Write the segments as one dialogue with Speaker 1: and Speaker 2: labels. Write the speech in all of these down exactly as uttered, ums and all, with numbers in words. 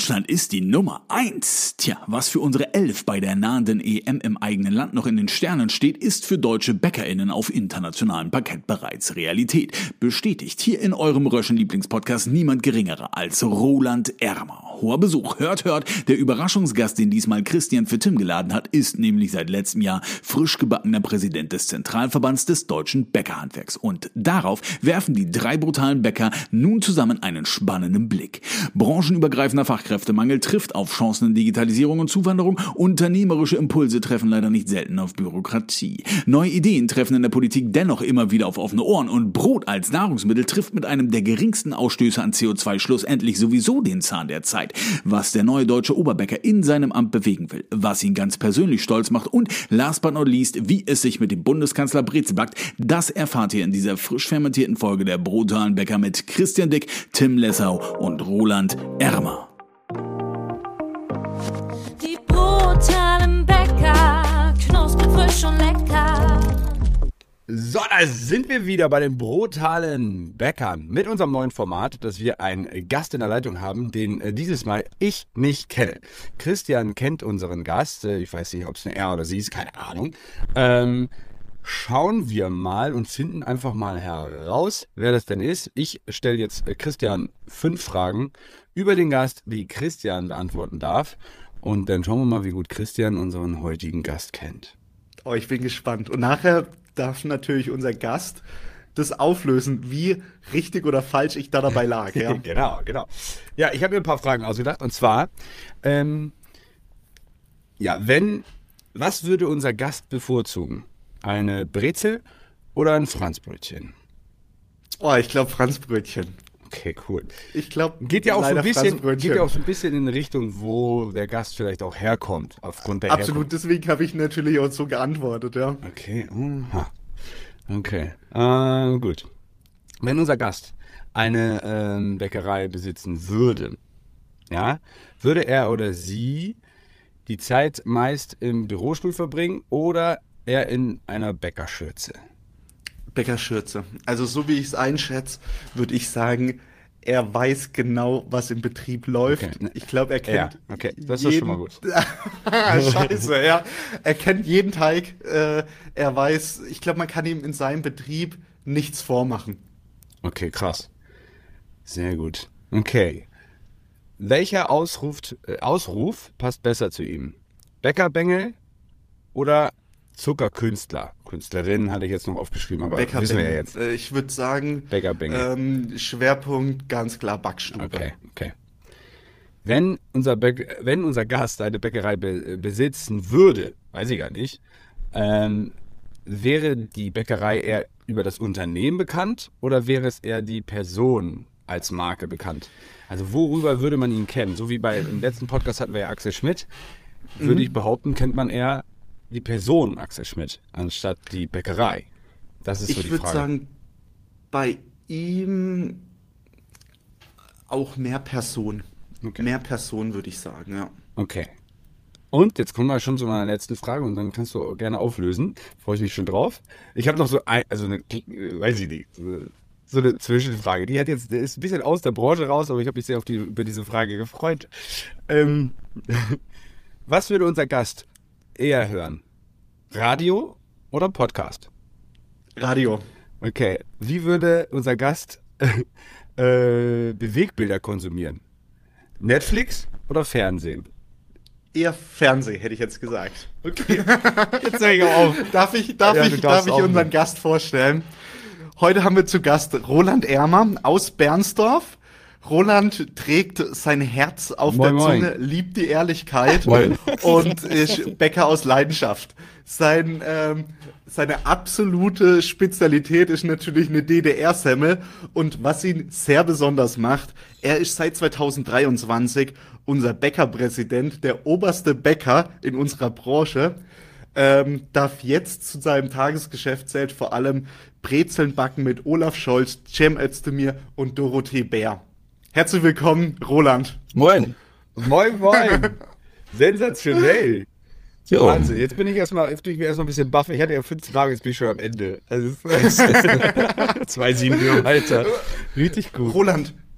Speaker 1: Deutschland ist die Nummer eins. Tja, was für unsere Elf bei der nahenden E M im eigenen Land noch in den Sternen steht, ist für deutsche BäckerInnen auf internationalem Parkett bereits Realität. Bestätigt hier in eurem Röschen-Lieblingspodcast niemand geringerer als Roland Ermer. Hoher Besuch. Hört, hört, der Überraschungsgast, den diesmal Christian für Tim geladen hat, ist nämlich seit letztem Jahr frisch gebackener Präsident des Zentralverbands des deutschen Bäckerhandwerks. Und darauf werfen die drei brutalen Bäcker nun zusammen einen spannenden Blick. Branchenübergreifender Fachkräftemangel trifft auf Chancen in Digitalisierung und Zuwanderung. Unternehmerische Impulse treffen leider nicht selten auf Bürokratie. Neue Ideen treffen in der Politik dennoch immer wieder auf offene Ohren. Und Brot als Nahrungsmittel trifft mit einem der geringsten Ausstöße an C O zwei schlussendlich sowieso den Zahn der Zeit. Was der neue deutsche Oberbäcker in seinem Amt bewegen will, was ihn ganz persönlich stolz macht und last but not least, wie es sich mit dem Bundeskanzler Brezel backt, das erfahrt ihr in dieser frisch fermentierten Folge der brutalen Bäcker mit Christian Dick, Tim Lessau und Roland Ermer.
Speaker 2: Die brutalen Bäcker, knusprig, frisch und lecker.
Speaker 3: So, da sind wir wieder bei den brutalen Bäckern mit unserem neuen Format, dass wir einen Gast in der Leitung haben, den äh, dieses Mal ich nicht kenne. Christian kennt unseren Gast, äh, ich weiß nicht, ob es eine er oder sie ist, keine Ahnung. Ähm, schauen wir mal und finden einfach mal heraus, wer das denn ist. Ich stelle jetzt äh, Christian fünf Fragen über den Gast, die Christian beantworten darf. Und dann schauen wir mal, wie gut Christian unseren heutigen Gast kennt.
Speaker 4: Oh, ich bin gespannt. Und nachher darf natürlich unser Gast das auflösen, wie richtig oder falsch ich da dabei lag. Ja?
Speaker 3: genau, genau. Ja, ich habe mir ein paar Fragen ausgedacht. Und zwar, ähm, ja, wenn, was würde unser Gast bevorzugen? Eine Brezel oder ein Franzbrötchen?
Speaker 4: Oh, ich glaube Franzbrötchen.
Speaker 3: Okay, cool.
Speaker 4: Ich glaube,
Speaker 3: geht ja auch so ein bisschen, geht ja auch so ein bisschen in eine Richtung, wo der Gast vielleicht auch herkommt, aufgrund der
Speaker 4: Absolut,
Speaker 3: Herkunft.
Speaker 4: Deswegen habe ich natürlich auch so geantwortet, ja.
Speaker 3: Okay, aha. Okay, äh, gut. Wenn unser Gast eine ähm, Bäckerei besitzen würde, ja, würde er oder sie die Zeit meist im Bürostuhl verbringen oder eher in einer Bäckerschürze?
Speaker 4: Bäckerschürze. Also so wie ich es einschätze, würde ich sagen, er weiß genau, was im Betrieb läuft.
Speaker 3: Okay.
Speaker 4: Ich glaube, er kennt
Speaker 3: ja, okay, das ist
Speaker 4: jeden...
Speaker 3: schon mal gut.
Speaker 4: Scheiße, ja. Er kennt jeden Teig. Äh, er weiß, ich glaube, man kann ihm in seinem Betrieb nichts vormachen.
Speaker 3: Okay, krass. Sehr gut. Okay. Welcher Ausruf, äh, Ausruf passt besser zu ihm? Bäckerbengel oder Zuckerkünstler? Künstlerin hatte ich jetzt noch aufgeschrieben, aber wissen wir ja jetzt.
Speaker 4: Ich würde sagen,
Speaker 3: Bäckerbengel.
Speaker 4: Ähm, Schwerpunkt ganz klar Backstube.
Speaker 3: Okay, okay. Wenn unser, Bäck, wenn unser Gast eine Bäckerei be, besitzen würde, weiß ich gar nicht, ähm, wäre die Bäckerei eher über das Unternehmen bekannt oder wäre es eher die Person als Marke bekannt? Also worüber würde man ihn kennen? So wie bei im letzten Podcast hatten wir ja Axel Schmidt. Würde mhm. ich behaupten, kennt man eher die Person Axel Schmidt, anstatt die Bäckerei. Das ist so die Frage. Ich würde sagen,
Speaker 4: bei ihm auch mehr Person. Okay. Mehr Person würde ich sagen, ja.
Speaker 3: Okay. Und jetzt kommen wir schon zu meiner letzten Frage und dann kannst du gerne auflösen. Freue ich mich schon drauf. Ich habe noch so ein, also eine, weiß ich nicht, so eine Zwischenfrage. Die hat jetzt, die ist ein bisschen aus der Branche raus, aber ich habe mich sehr auf die, über diese Frage gefreut. Ähm, was würde unser Gast eher hören? Radio oder Podcast?
Speaker 4: Radio.
Speaker 3: Okay. Wie würde unser Gast äh, Bewegbilder konsumieren? Netflix oder Fernsehen?
Speaker 4: Eher Fernsehen, hätte ich jetzt gesagt.
Speaker 3: Okay. Jetzt höre ich auf.
Speaker 4: Darf ich, darf ja, ich, darf ich unseren Gast vorstellen? Heute haben wir zu Gast Roland Ermer aus Bernsdorf. Roland trägt sein Herz auf
Speaker 3: moin,
Speaker 4: der Zunge,
Speaker 3: moin.
Speaker 4: liebt die Ehrlichkeit
Speaker 3: Moin.
Speaker 4: und ist Bäcker aus Leidenschaft. Sein, ähm, seine absolute Spezialität ist natürlich eine D D R-Semmel und was ihn sehr besonders macht, er ist seit zweitausenddreiundzwanzig unser Bäckerpräsident, der oberste Bäcker in unserer Branche, ähm, darf jetzt zu seinem Tagesgeschäft zählt vor allem Brezeln backen mit Olaf Scholz, Cem Özdemir und Dorothee Bär. Herzlich willkommen, Roland.
Speaker 3: Moin. Moin, moin. Sensationell. Jo. Wahnsinn. Jetzt bin ich erstmal, jetzt bin ich mir erstmal ein bisschen baff. Ich hatte ja fünf Fragen, jetzt bin ich schon am Ende. Also zwei sieben Uhr, Alter. Richtig gut.
Speaker 4: Roland,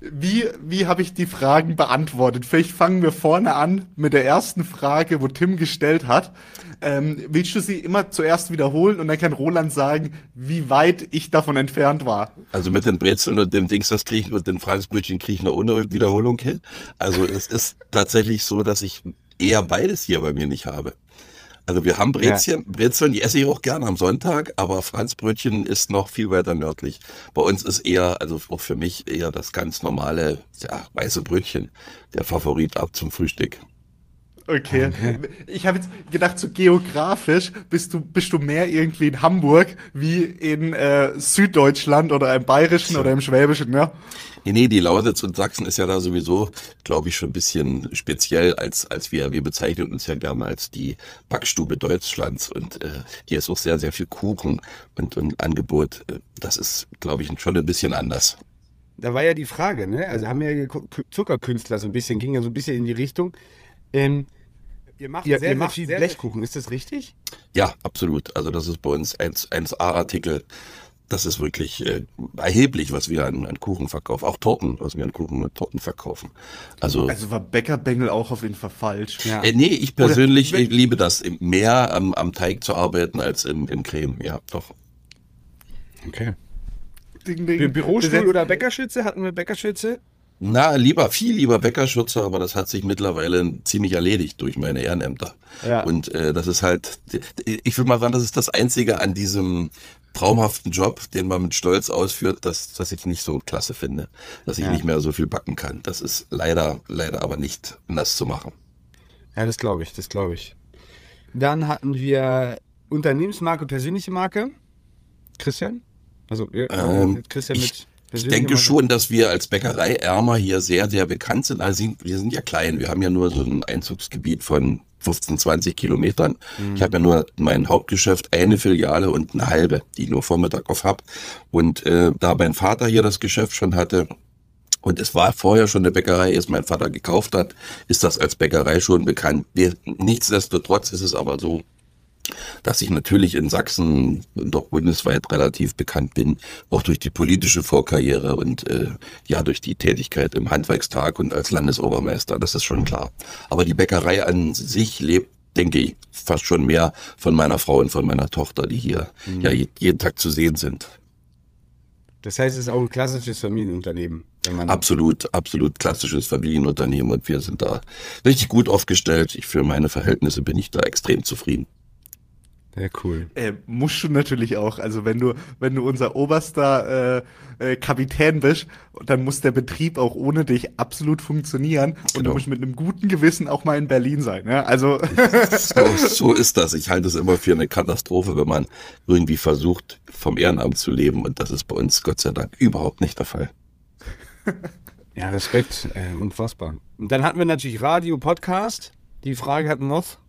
Speaker 4: Wie, wie habe ich die Fragen beantwortet? Vielleicht fangen wir vorne an mit der ersten Frage, wo Tim gestellt hat. Ähm, willst du sie immer zuerst wiederholen und dann kann Roland sagen, wie weit ich davon entfernt war?
Speaker 5: Also mit den Brezeln und dem Dings das kriegen und den Franzbrötchen kriege ich noch ohne Wiederholung hin. Also es ist tatsächlich so, dass ich eher beides hier bei mir nicht habe. Also wir haben Brezeln, ja. Brezeln, die esse ich auch gerne am Sonntag, aber Franzbrötchen ist noch viel weiter nördlich. Bei uns ist eher, also auch für mich eher das ganz normale, ja, weiße Brötchen, der Favorit ab zum Frühstück.
Speaker 4: Okay. Ich habe jetzt gedacht, so geografisch bist du bist du mehr irgendwie in Hamburg wie in äh, Süddeutschland oder im Bayerischen so. Oder im Schwäbischen, ja?
Speaker 5: Nee, nee, die Lausitz und Sachsen ist ja da sowieso, glaube ich, schon ein bisschen speziell, als als wir, wir bezeichnen uns ja gerne als die Backstube Deutschlands und äh, hier ist auch sehr, sehr viel Kuchen und, und Angebot. Das ist, glaube ich, schon ein bisschen anders.
Speaker 3: Da war ja die Frage, ne? Also haben wir ja Zuckerkünstler so ein bisschen, ging ja so ein bisschen in die Richtung. Ähm, ihr macht ihr, sehr, ihr macht viel Blechkuchen, ist das richtig?
Speaker 5: Ja, absolut. Also das ist bei uns eins A-Artikel. Das ist wirklich äh, erheblich, was wir an, an Kuchen verkaufen. Auch Torten, was wir an Kuchen und Torten verkaufen. Also,
Speaker 4: also war Bäckerbengel auch auf jeden Fall falsch.
Speaker 5: Ja. Äh, nee, ich persönlich ich liebe das mehr am, am Teig zu arbeiten als im, im Creme. Ja, doch.
Speaker 3: Okay. Ding, ding. Bürostuhl oder Bäckerschütze? Hatten wir Bäckerschütze?
Speaker 5: Na, lieber, viel lieber Bäckerschütze, aber das hat sich mittlerweile ziemlich erledigt durch meine Ehrenämter. Ja. Und äh, das ist halt, ich würde mal sagen, das ist das Einzige an diesem traumhaften Job, den man mit Stolz ausführt, dass, dass ich nicht so klasse finde, dass ich ja. nicht mehr so viel backen kann. Das ist leider, leider aber nicht anders zu machen.
Speaker 3: Ja, das glaube ich, das glaube ich. Dann hatten wir Unternehmensmarke und persönliche Marke. Christian? Also,
Speaker 5: ähm, Christian mit... Ich Ich denke schon, dass wir als Bäckerei Ärmer hier sehr, sehr bekannt sind. Also wir sind ja klein. Wir haben ja nur so ein Einzugsgebiet von fünfzehn, zwanzig Kilometern. Mhm. Ich habe ja nur mein Hauptgeschäft, eine Filiale und eine halbe, die ich nur Vormittag auf habe. Und äh, da mein Vater hier das Geschäft schon hatte, und es war vorher schon eine Bäckerei, ehe es mein Vater gekauft hat, ist das als Bäckerei schon bekannt. Nichtsdestotrotz ist es aber so, dass ich natürlich in Sachsen doch bundesweit relativ bekannt bin, auch durch die politische Vorkarriere und äh, ja durch die Tätigkeit im Handwerkstag und als Landesobermeister, das ist schon klar. Aber die Bäckerei an sich lebt, denke ich, fast schon mehr von meiner Frau und von meiner Tochter, die hier mhm. ja jeden Tag zu sehen sind.
Speaker 3: Das heißt, es ist auch ein klassisches Familienunternehmen. Wenn man
Speaker 5: absolut, absolut klassisches Familienunternehmen und wir sind da richtig gut aufgestellt. Ich, für meine Verhältnisse bin ich da extrem zufrieden.
Speaker 3: Ja, cool.
Speaker 4: Äh, musst du natürlich auch. Also wenn du, wenn du unser oberster äh, äh, Kapitän bist, dann muss der Betrieb auch ohne dich absolut funktionieren. Und genau. Du musst mit einem guten Gewissen auch mal in Berlin sein. Ja? Also
Speaker 5: so, so ist das. Ich halte es immer für eine Katastrophe, wenn man irgendwie versucht, vom Ehrenamt zu leben. Und das ist bei uns Gott sei Dank überhaupt nicht der Fall.
Speaker 3: Ja, Respekt. Äh, unfassbar. Und dann hatten wir natürlich Radio, Podcast. Die Frage hatten wir noch.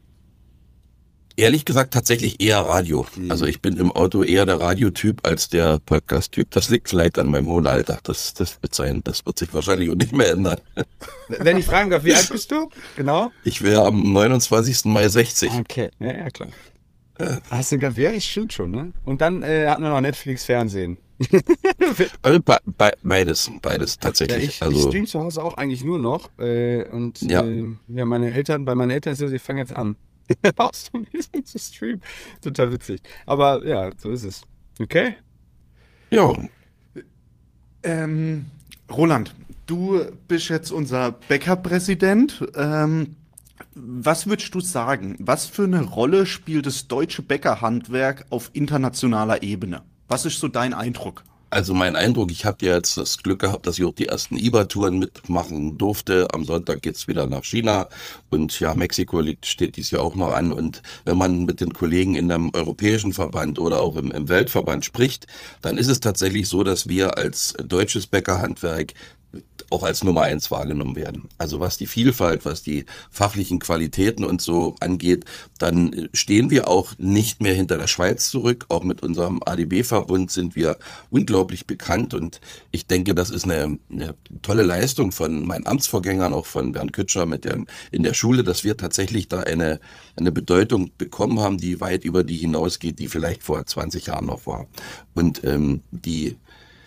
Speaker 5: Ehrlich gesagt tatsächlich eher Radio. Also ich bin im Auto eher der Radiotyp als der Podcast-Typ. Das liegt vielleicht an meinem hohen Alter. Das, das wird sein. Das wird sich wahrscheinlich auch nicht mehr ändern.
Speaker 3: Wenn ich fragen darf, wie alt bist du? Genau.
Speaker 5: Ich wäre am neunundzwanzigsten Mai sechzig.
Speaker 3: Okay, ja, ja klar. Ja. Hast du gesagt, wäre ich stimmt schon, ne? Und dann äh, hatten wir noch Netflix, Fernsehen.
Speaker 5: Also be be beides, beides tatsächlich.
Speaker 3: Ja, ich,
Speaker 5: also,
Speaker 3: ich stream zu Hause auch eigentlich nur noch. Äh, und ja. Äh, ja, meine Eltern, bei meinen Eltern ist so, sie fangen jetzt an. Brauchst du ein bisschen zu streamen. Total witzig. Aber ja, so ist es. Okay?
Speaker 5: Ja.
Speaker 4: Ähm, Roland, du bist jetzt unser Bäckerpräsident. Ähm, was würdest du sagen? Was für eine Rolle spielt das deutsche Bäckerhandwerk auf internationaler Ebene? Was ist so dein Eindruck?
Speaker 5: Also mein Eindruck, ich habe ja jetzt das Glück gehabt, dass ich auch die ersten I B A-Touren mitmachen durfte. Am Sonntag geht's wieder nach China und ja, Mexiko liegt, steht dies Jahr auch noch an. Und wenn man mit den Kollegen in einem europäischen Verband oder auch im, im Weltverband spricht, dann ist es tatsächlich so, dass wir als deutsches Bäckerhandwerk auch als Nummer eins wahrgenommen werden. Also was die Vielfalt, was die fachlichen Qualitäten und so angeht, dann stehen wir auch nicht mehr hinter der Schweiz zurück. Auch mit unserem A D B-Verbund sind wir unglaublich bekannt und ich denke, das ist eine, eine tolle Leistung von meinen Amtsvorgängern, auch von Bernd Kütscher mit der, in der Schule, dass wir tatsächlich da eine, eine Bedeutung bekommen haben, die weit über die hinausgeht, die vielleicht vor zwanzig Jahren noch war. Und ähm, die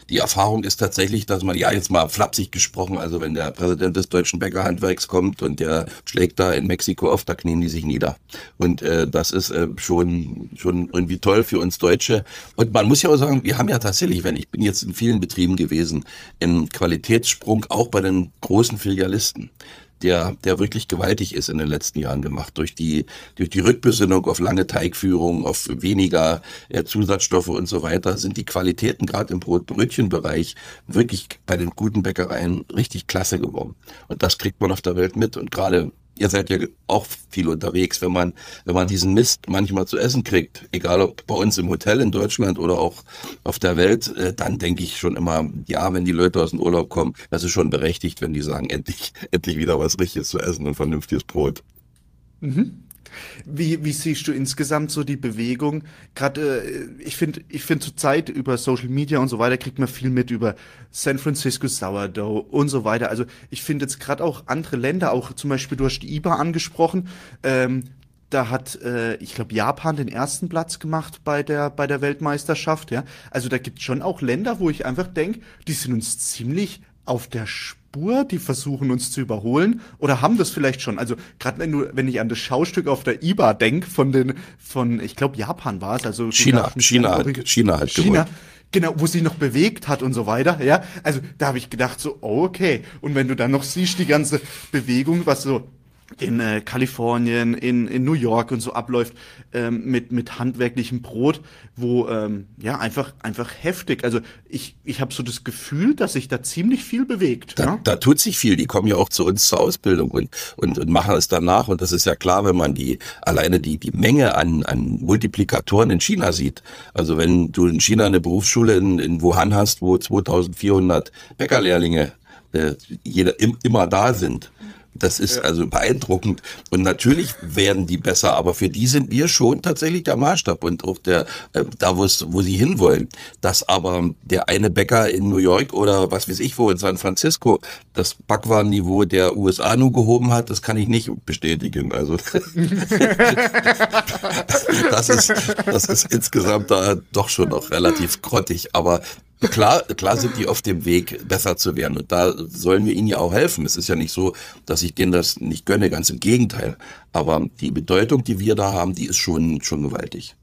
Speaker 5: die Erfahrung ist tatsächlich, dass man, ja jetzt mal flapsig gesprochen, also wenn der Präsident des Deutschen Bäckerhandwerks kommt und der schlägt da in Mexiko auf, da knien die sich nieder. Und äh, das ist äh, schon schon irgendwie toll für uns Deutsche. Und man muss ja auch sagen, wir haben ja tatsächlich, wenn ich bin jetzt in vielen Betrieben gewesen, einen Qualitätssprung auch bei den großen Filialisten, der der wirklich gewaltig ist in den letzten Jahren gemacht. Durch die durch die Rückbesinnung auf lange Teigführung, auf weniger äh, Zusatzstoffe und so weiter, sind die Qualitäten gerade im Brot-Brötchen-Bereich wirklich bei den guten Bäckereien richtig klasse geworden. Und das kriegt man auf der Welt mit. Und gerade ihr seid ja auch viel unterwegs, wenn man wenn man diesen Mist manchmal zu essen kriegt, egal ob bei uns im Hotel in Deutschland oder auch auf der Welt, äh, dann denke ich schon immer, ja, wenn die Leute aus dem Urlaub kommen, das ist schon berechtigt, wenn die sagen, endlich endlich wieder was Richtiges zu essen und vernünftiges Brot.
Speaker 4: Mhm. Wie, wie siehst du insgesamt so die Bewegung? Gerade, äh, ich finde, ich finde zur Zeit über Social Media und so weiter kriegt man viel mit über San Francisco Sourdough und so weiter. Also ich finde jetzt gerade auch andere Länder, auch zum Beispiel, du hast die I B A angesprochen, ähm, da hat, äh, ich glaube, Japan den ersten Platz gemacht bei der bei der Weltmeisterschaft. Ja, also da gibt es schon auch Länder, wo ich einfach denke, die sind uns ziemlich auf der Spur, die versuchen uns zu überholen oder haben das vielleicht schon. Also gerade wenn du, wenn ich an das Schaustück auf der I B A denke von den, von, ich glaube Japan war es, also
Speaker 5: China, China, hat, China hat
Speaker 4: China, genau, wo sie noch bewegt hat und so weiter. Ja, also da habe ich gedacht so, oh, okay. Und wenn du dann noch siehst die ganze Bewegung, was so in äh, Kalifornien, in in New York und so abläuft, ähm, mit mit handwerklichem Brot, wo ähm, ja einfach einfach heftig. Also ich ich habe so das Gefühl, dass sich da ziemlich viel bewegt.
Speaker 5: Da,
Speaker 4: ja?
Speaker 5: da tut sich viel. Die kommen ja auch zu uns zur Ausbildung und und, und machen es danach. Und das ist ja klar, wenn man die alleine die die Menge an an Multiplikatoren in China sieht. Also wenn du in China eine Berufsschule in, in Wuhan hast, wo zweitausendvierhundert Bäckerlehrlinge äh, jeder im, immer da sind. Das ist also beeindruckend. Und natürlich werden die besser, aber für die sind wir schon tatsächlich der Maßstab und auch der, äh, da wo es, wo sie hinwollen. Dass aber der eine Bäcker in New York oder was weiß ich wo in San Francisco das Backwarenniveau der U S A nur gehoben hat, das kann ich nicht bestätigen. Also das ist, das ist insgesamt da doch schon noch relativ grottig, aber Klar, klar sind die auf dem Weg, besser zu werden. Und da sollen wir ihnen ja auch helfen. Es ist ja nicht so, dass ich denen das nicht gönne, ganz im Gegenteil. Aber die Bedeutung, die wir da haben, die ist schon, schon gewaltig.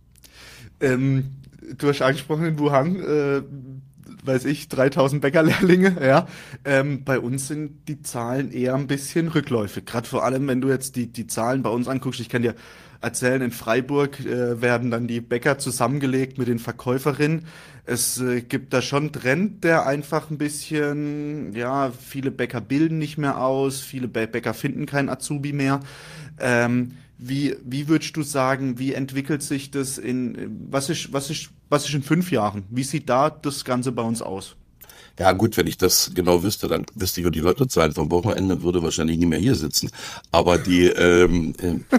Speaker 4: Ähm, du hast angesprochen in Wuhan, äh, weiß ich, dreitausend Bäckerlehrlinge, ja. Ähm, bei uns sind die Zahlen eher ein bisschen rückläufig. Gerade vor allem, wenn du jetzt die, die Zahlen bei uns anguckst. Ich kann dir erzählen, in Freiburg äh, werden dann die Bäcker zusammengelegt mit den Verkäuferinnen. Es äh, gibt da schon einen Trend, der einfach ein bisschen, ja, viele Bäcker bilden nicht mehr aus, viele Bä- Bäcker finden keinen Azubi mehr. Ähm, wie, wie würdest du sagen, wie entwickelt sich das in, was ist, was ist, was ist in fünf Jahren? Wie sieht da das Ganze bei uns aus?
Speaker 5: Ja gut, wenn ich das genau wüsste, dann wüsste ich, wie die Lottozahlen vom Wochenende würde wahrscheinlich nie mehr hier sitzen. Aber die ähm, äh,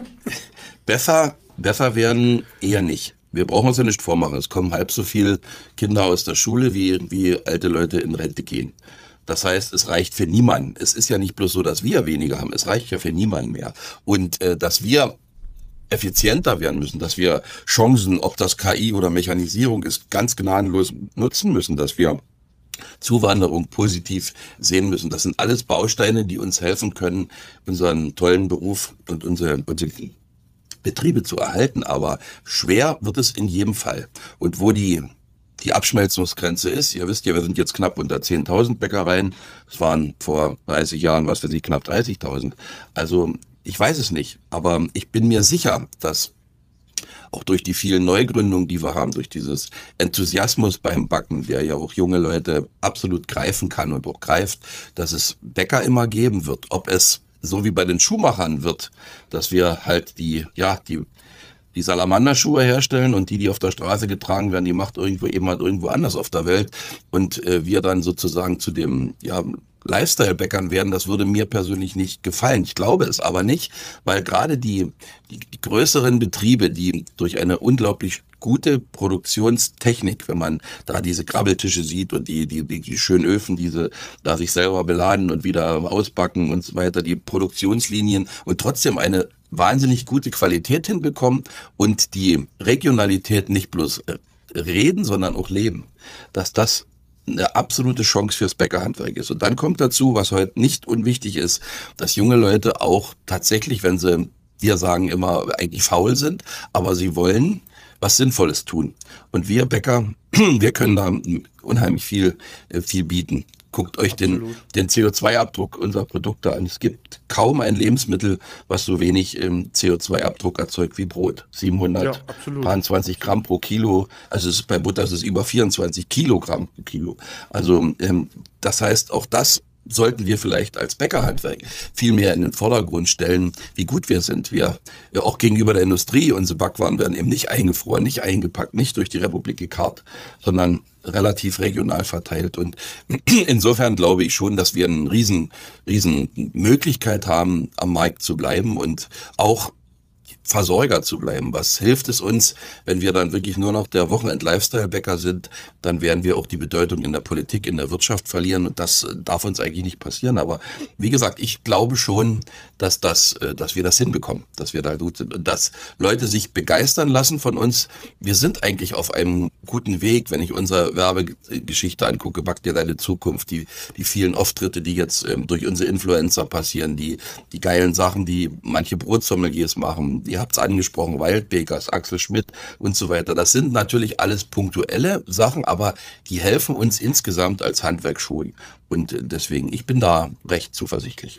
Speaker 5: besser, besser werden eher nicht. Wir brauchen uns ja nicht vormachen. Es kommen halb so viele Kinder aus der Schule, wie, wie alte Leute in Rente gehen. Das heißt, es reicht für niemanden. Es ist ja nicht bloß so, dass wir weniger haben. Es reicht ja für niemanden mehr. Und äh, dass wir effizienter werden müssen, dass wir Chancen, ob das K I oder Mechanisierung ist, ganz gnadenlos nutzen müssen, dass wir Zuwanderung positiv sehen müssen. Das sind alles Bausteine, die uns helfen können, unseren tollen Beruf und unsere, unsere Betriebe zu erhalten. Aber schwer wird es in jedem Fall. Und wo die die Abschmelzungsgrenze ist, ihr wisst ja, wir sind jetzt knapp unter zehntausend Bäckereien. Es waren vor dreißig Jahren, was weiß ich, knapp dreißigtausend. Also ich weiß es nicht, aber ich bin mir sicher, dass auch durch die vielen Neugründungen, die wir haben, durch dieses Enthusiasmus beim Backen, der ja auch junge Leute absolut greifen kann und auch greift, dass es Bäcker immer geben wird. Ob es so wie bei den Schuhmachern wird, dass wir halt die, ja, die, die Salamanderschuhe herstellen und die, die auf der Straße getragen werden, die macht irgendwo jemand irgendwo anders auf der Welt und äh, wir dann sozusagen zu dem, ja, Lifestyle-Bäckern werden, das würde mir persönlich nicht gefallen. Ich glaube es aber nicht, weil gerade die, die, die größeren Betriebe, die durch eine unglaublich gute Produktionstechnik, wenn man da diese Krabbeltische sieht und die, die, die, die schönen Öfen, diese da sich selber beladen und wieder ausbacken und so weiter, die Produktionslinien und trotzdem eine wahnsinnig gute Qualität hinbekommen und die Regionalität nicht bloß reden, sondern auch leben, dass das eine absolute Chance fürs Bäckerhandwerk ist. Und dann kommt dazu, was heute nicht unwichtig ist, dass junge Leute auch tatsächlich, wenn sie dir sagen, immer eigentlich faul sind, aber sie wollen was Sinnvolles tun. Und wir Bäcker, wir können da unheimlich viel, viel bieten. Guckt euch den, den C O zwei Abdruck unserer Produkte an. Es gibt kaum ein Lebensmittel, was so wenig ähm, C O zwei Abdruck erzeugt wie Brot. siebenhundertzweiundzwanzig ja, Gramm pro Kilo. Also es ist, bei Butter ist es über vierundzwanzig Kilogramm pro Kilo. Also ähm, das heißt, auch das sollten wir vielleicht als Bäckerhandwerk viel mehr in den Vordergrund stellen, wie gut wir sind. Wir, wir auch gegenüber der Industrie, unsere Backwaren werden eben nicht eingefroren, nicht eingepackt, nicht durch die Republik gekarrt, sondern relativ regional verteilt. Und insofern glaube ich schon, dass wir eine riesen, riesen Möglichkeit haben, am Markt zu bleiben und auch Versorger zu bleiben. Was hilft es uns, wenn wir dann wirklich nur noch der Wochenend-Lifestyle-Bäcker sind? Dann werden wir auch die Bedeutung in der Politik, in der Wirtschaft verlieren und das darf uns eigentlich nicht passieren. Aber wie gesagt, ich glaube schon, dass das, dass wir das hinbekommen, dass wir da gut sind und dass Leute sich begeistern lassen von uns. Wir sind eigentlich auf einem guten Weg, wenn ich unsere Werbegeschichte angucke, Back dir deine Zukunft, die, die vielen Auftritte, die jetzt ähm, durch unsere Influencer passieren, die, die geilen Sachen, die manche Brotsommeliers machen, die Ihr habt es angesprochen, Wildbakers, Axel Schmidt und so weiter. Das sind natürlich alles punktuelle Sachen, aber die helfen uns insgesamt als Handwerk schon. Und deswegen, ich bin da recht zuversichtlich.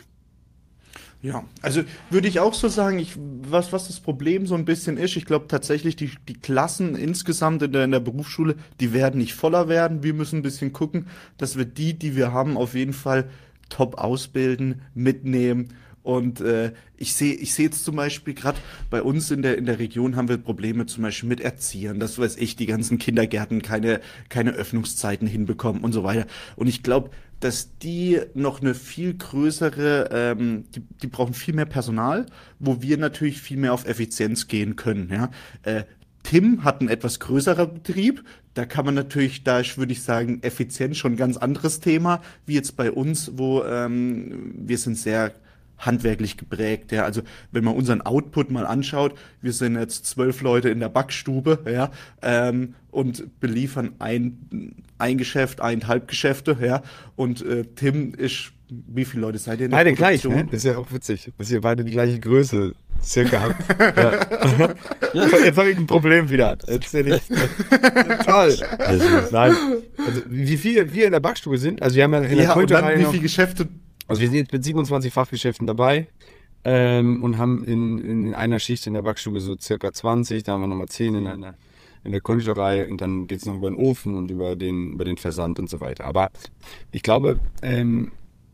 Speaker 4: Ja, also würde ich auch so sagen, ich, was, was das Problem so ein bisschen ist, ich glaube tatsächlich, die, die Klassen insgesamt in der, in der Berufsschule, die werden nicht voller werden. Wir müssen ein bisschen gucken, dass wir die, die wir haben, auf jeden Fall top ausbilden, mitnehmen. Und äh, ich sehe ich sehe jetzt zum Beispiel gerade bei uns in der in der Region haben wir Probleme zum Beispiel mit Erziehern, das weiß ich, die ganzen Kindergärten keine keine Öffnungszeiten hinbekommen und so weiter. Und ich glaube, dass die noch eine viel größere, ähm, die, die brauchen viel mehr Personal, wo wir natürlich viel mehr auf Effizienz gehen können. Ja, äh, Tim hat einen etwas größerer Betrieb. Da kann man natürlich, da ist, würde ich sagen, Effizienz schon ein ganz anderes Thema, wie jetzt bei uns, wo ähm, wir sind sehr handwerklich geprägt, ja, also wenn man unseren Output mal anschaut, wir sind jetzt zwölf Leute in der Backstube, ja, ähm, und beliefern ein, ein Geschäft, eineinhalb Geschäfte, ja, und äh, Tim ist, wie viele Leute seid ihr in der
Speaker 3: Beide gleich, ne? Das ist ja auch witzig, dass ihr beide die gleiche Größe circa habt. Ja. Jetzt habe ich ein Problem wieder. Jetzt sehe ich, toll. Nein, also wie viele wir in der Backstube sind, also wir haben ja in der
Speaker 4: ja, und dann wie
Speaker 3: noch,
Speaker 4: viele Geschäfte.
Speaker 3: Also wir sind jetzt mit siebenundzwanzig Fachgeschäften dabei ähm, und haben in, in einer Schicht in der Backstube so circa zwanzig, da haben wir nochmal zehn in einer in der Konditorei und dann geht es noch über den Ofen und über den über den Versand und so weiter. Aber ich glaube, ähm,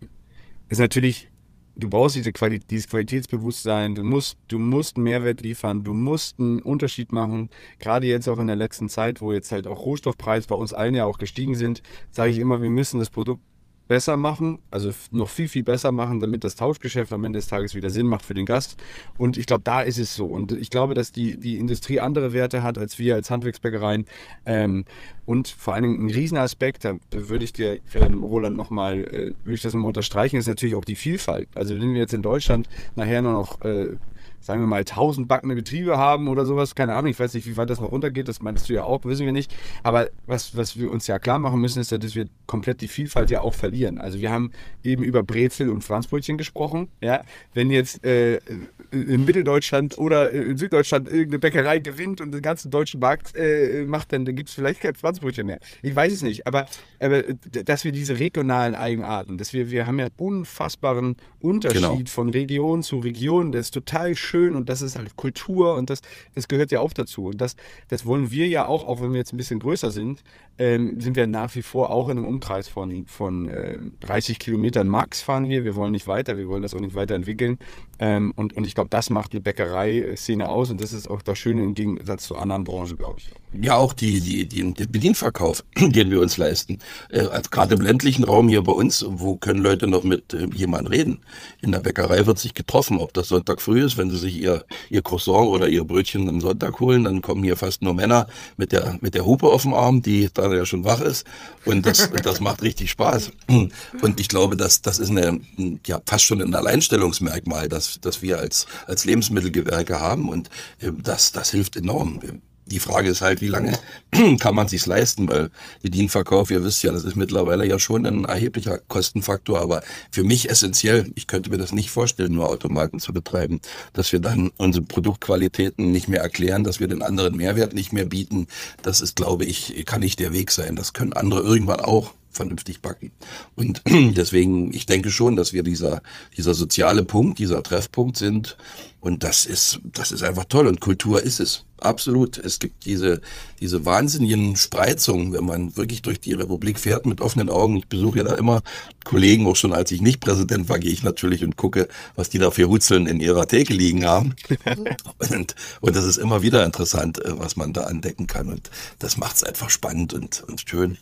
Speaker 3: ist natürlich, du brauchst diese Qualität, dieses Qualitätsbewusstsein, du musst, du musst einen Mehrwert liefern, du musst einen Unterschied machen. Gerade jetzt auch in der letzten Zeit, wo jetzt halt auch Rohstoffpreise bei uns allen ja auch gestiegen sind, sage ich immer, wir müssen das Produkt besser machen, also noch viel, viel besser machen, damit das Tauschgeschäft am Ende des Tages wieder Sinn macht für den Gast. Und ich glaube, da ist es so. Und ich glaube, dass die, die Industrie andere Werte hat als wir als Handwerksbäckereien. Ähm, und vor allen Dingen ein Riesenaspekt, da würde ich dir, ähm, Roland, nochmal, äh, würde ich das nochmal unterstreichen, ist natürlich auch die Vielfalt. Also wenn wir jetzt in Deutschland nachher nur noch äh, sagen wir mal, tausend backende Betriebe haben oder sowas, keine Ahnung, ich weiß nicht, wie weit das noch runtergeht, das meinst du ja auch, wissen wir nicht, aber was, was wir uns ja klar machen müssen, ist ja, dass wir komplett die Vielfalt ja auch verlieren. Also wir haben eben über Brezel und Franzbrötchen gesprochen, ja, wenn jetzt äh, in Mitteldeutschland oder in Süddeutschland irgendeine Bäckerei gewinnt und den ganzen deutschen Markt äh, macht, dann, dann gibt es vielleicht kein Franzbrötchen mehr. Ich weiß es nicht, aber, aber dass wir diese regionalen Eigenarten, dass wir, wir haben ja unfassbaren Unterschied genau. von Region zu Region, das ist total schön. Schön und das ist halt Kultur und das, das gehört ja auch dazu. Und das, das wollen wir ja auch, auch wenn wir jetzt ein bisschen größer sind, ähm, sind wir nach wie vor auch in einem Umkreis von, von äh, dreißig Kilometern Max fahren wir. Wir wollen nicht weiter, wir wollen das auch nicht weiterentwickeln. Ähm, und, und ich glaube, das macht die Bäckerei-Szene aus und das ist auch das Schöne im Gegensatz zu anderen Branchen, glaube ich.
Speaker 5: Ja, auch die, die, die, den Bedienverkauf, den wir uns leisten. Äh, also gerade im ländlichen Raum hier bei uns, wo können Leute noch mit äh, jemandem reden? In der Bäckerei wird sich getroffen, ob das Sonntag früh ist, wenn sie sich ihr, ihr Croissant oder ihr Brötchen am Sonntag holen, dann kommen hier fast nur Männer mit der, mit der Hupe auf dem Arm, die da ja schon wach ist. Und das, das macht richtig Spaß. Und ich glaube, dass, das ist eine, ja, fast schon ein Alleinstellungsmerkmal, dass, dass wir als, als Lebensmittelgewerke haben und äh, das, das hilft enorm. Die Frage ist halt, wie lange kann man sich's leisten, weil Bedienverkauf, ihr wisst ja, das ist mittlerweile ja schon ein erheblicher Kostenfaktor, aber für mich essentiell, ich könnte mir das nicht vorstellen, nur Automaten zu betreiben, dass wir dann unsere Produktqualitäten nicht mehr erklären, dass wir den anderen Mehrwert nicht mehr bieten. Das ist, glaube ich, kann nicht der Weg sein. Das können andere irgendwann auch vernünftig backen. Und deswegen, ich denke schon, dass wir dieser, dieser soziale Punkt, dieser Treffpunkt sind. Und das ist, das ist einfach toll. Und Kultur ist es. Absolut. Es gibt diese, diese wahnsinnigen Spreizungen, wenn man wirklich durch die Republik fährt mit offenen Augen. Ich besuche ja da immer Kollegen, auch schon als ich nicht Präsident war, gehe ich natürlich und gucke, was die da für Hutzeln in ihrer Theke liegen haben. und, und das ist immer wieder interessant, was man da entdecken kann. Und das macht es einfach spannend und, und schön.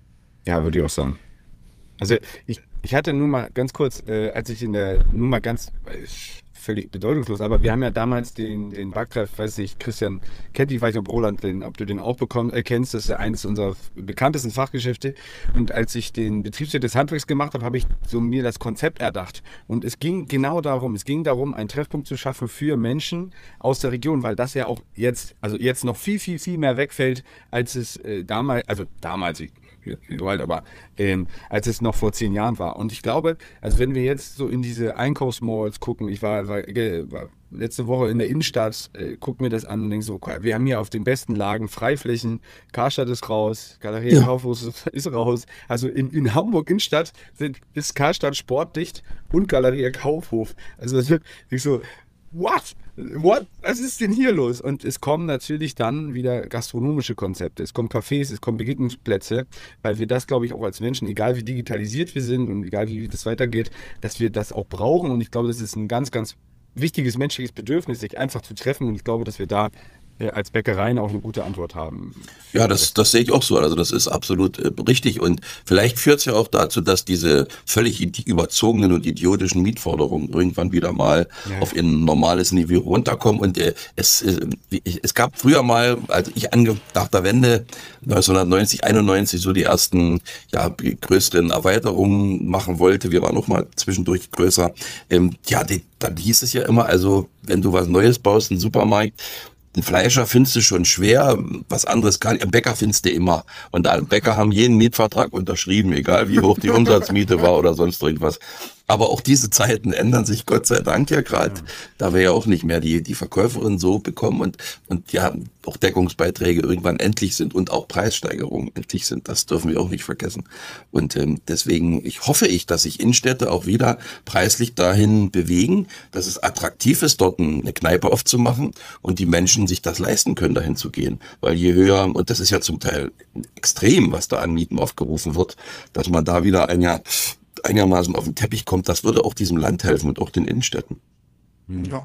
Speaker 3: Ja, würde ich auch sagen. Also ich, ich hatte nur mal ganz kurz, äh, als ich in der, nur mal ganz, äh, völlig bedeutungslos, aber wir haben ja damals den, den Backtreff, weiß ich, Christian kennt, ich weiß nicht, ob Roland, den, ob du den auch bekommst, äh, kennst, das ist ja eines unserer bekanntesten Fachgeschäfte. Und als ich den Betriebswirt des Handwerks gemacht habe, habe ich so mir das Konzept erdacht. Und es ging genau darum, es ging darum, einen Treffpunkt zu schaffen für Menschen aus der Region, weil das ja auch jetzt, also jetzt noch viel, viel, viel mehr wegfällt, als es äh, damals, also damals, ich, alt, aber ähm, als es noch vor zehn Jahren war. Und ich glaube, also wenn wir jetzt so in diese Einkaufsmalls gucken, ich war, war, war letzte Woche in der Innenstadt, äh, guck mir das an und denk so, wir haben hier auf den besten Lagen Freiflächen, Karstadt ist raus, Galerie ja. Kaufhaus ist, ist raus. Also in, in Hamburg Innenstadt sind, ist Karstadt sportdicht und Galerie Kaufhof. Also das wird ich so, what? What? Was ist denn hier los? Und es kommen natürlich dann wieder gastronomische Konzepte. Es kommen Cafés, es kommen Begegnungsplätze, weil wir das, glaube ich, auch als Menschen, egal wie digitalisiert wir sind und egal wie das weitergeht, dass wir das auch brauchen. Und ich glaube, das ist ein ganz, ganz wichtiges menschliches Bedürfnis, sich einfach zu treffen. Und ich glaube, dass wir da als Bäckereien auch eine gute Antwort haben.
Speaker 5: Ja, das, das sehe ich auch so. Also das ist absolut äh, richtig. Und vielleicht führt es ja auch dazu, dass diese völlig überzogenen und idiotischen Mietforderungen irgendwann wieder mal ja. auf ein normales Niveau runterkommen. Und äh, es, äh, es gab früher mal, als ich ange nach der Wende neunzehnhundertneunzig, einundneunzig so die ersten ja größeren Erweiterungen machen wollte. Wir waren noch mal zwischendurch größer. Ähm, ja, die, dann hieß es ja immer, also wenn du was Neues baust, einen Supermarkt, einen Fleischer findest du schon schwer, was anderes kann, einen Bäcker findest du immer. Und da Bäcker haben jeden Mietvertrag unterschrieben, egal wie hoch die Umsatzmiete war oder sonst irgendwas. Aber auch diese Zeiten ändern sich Gott sei Dank ja gerade, ja. da wir ja auch nicht mehr die die Verkäuferin so bekommen und und ja auch Deckungsbeiträge irgendwann endlich sind und auch Preissteigerungen endlich sind. Das dürfen wir auch nicht vergessen. Und ähm, deswegen ich hoffe ich, dass sich Innenstädte auch wieder preislich dahin bewegen, dass es attraktiv ist, dort eine Kneipe aufzumachen und die Menschen sich das leisten können, dahin zu gehen. Weil je höher, und das ist ja zum Teil extrem, was da an Mieten aufgerufen wird, dass man da wieder ein Jahr einigermaßen auf den Teppich kommt, das würde auch diesem Land helfen und auch den Innenstädten.
Speaker 4: Hm. Ja,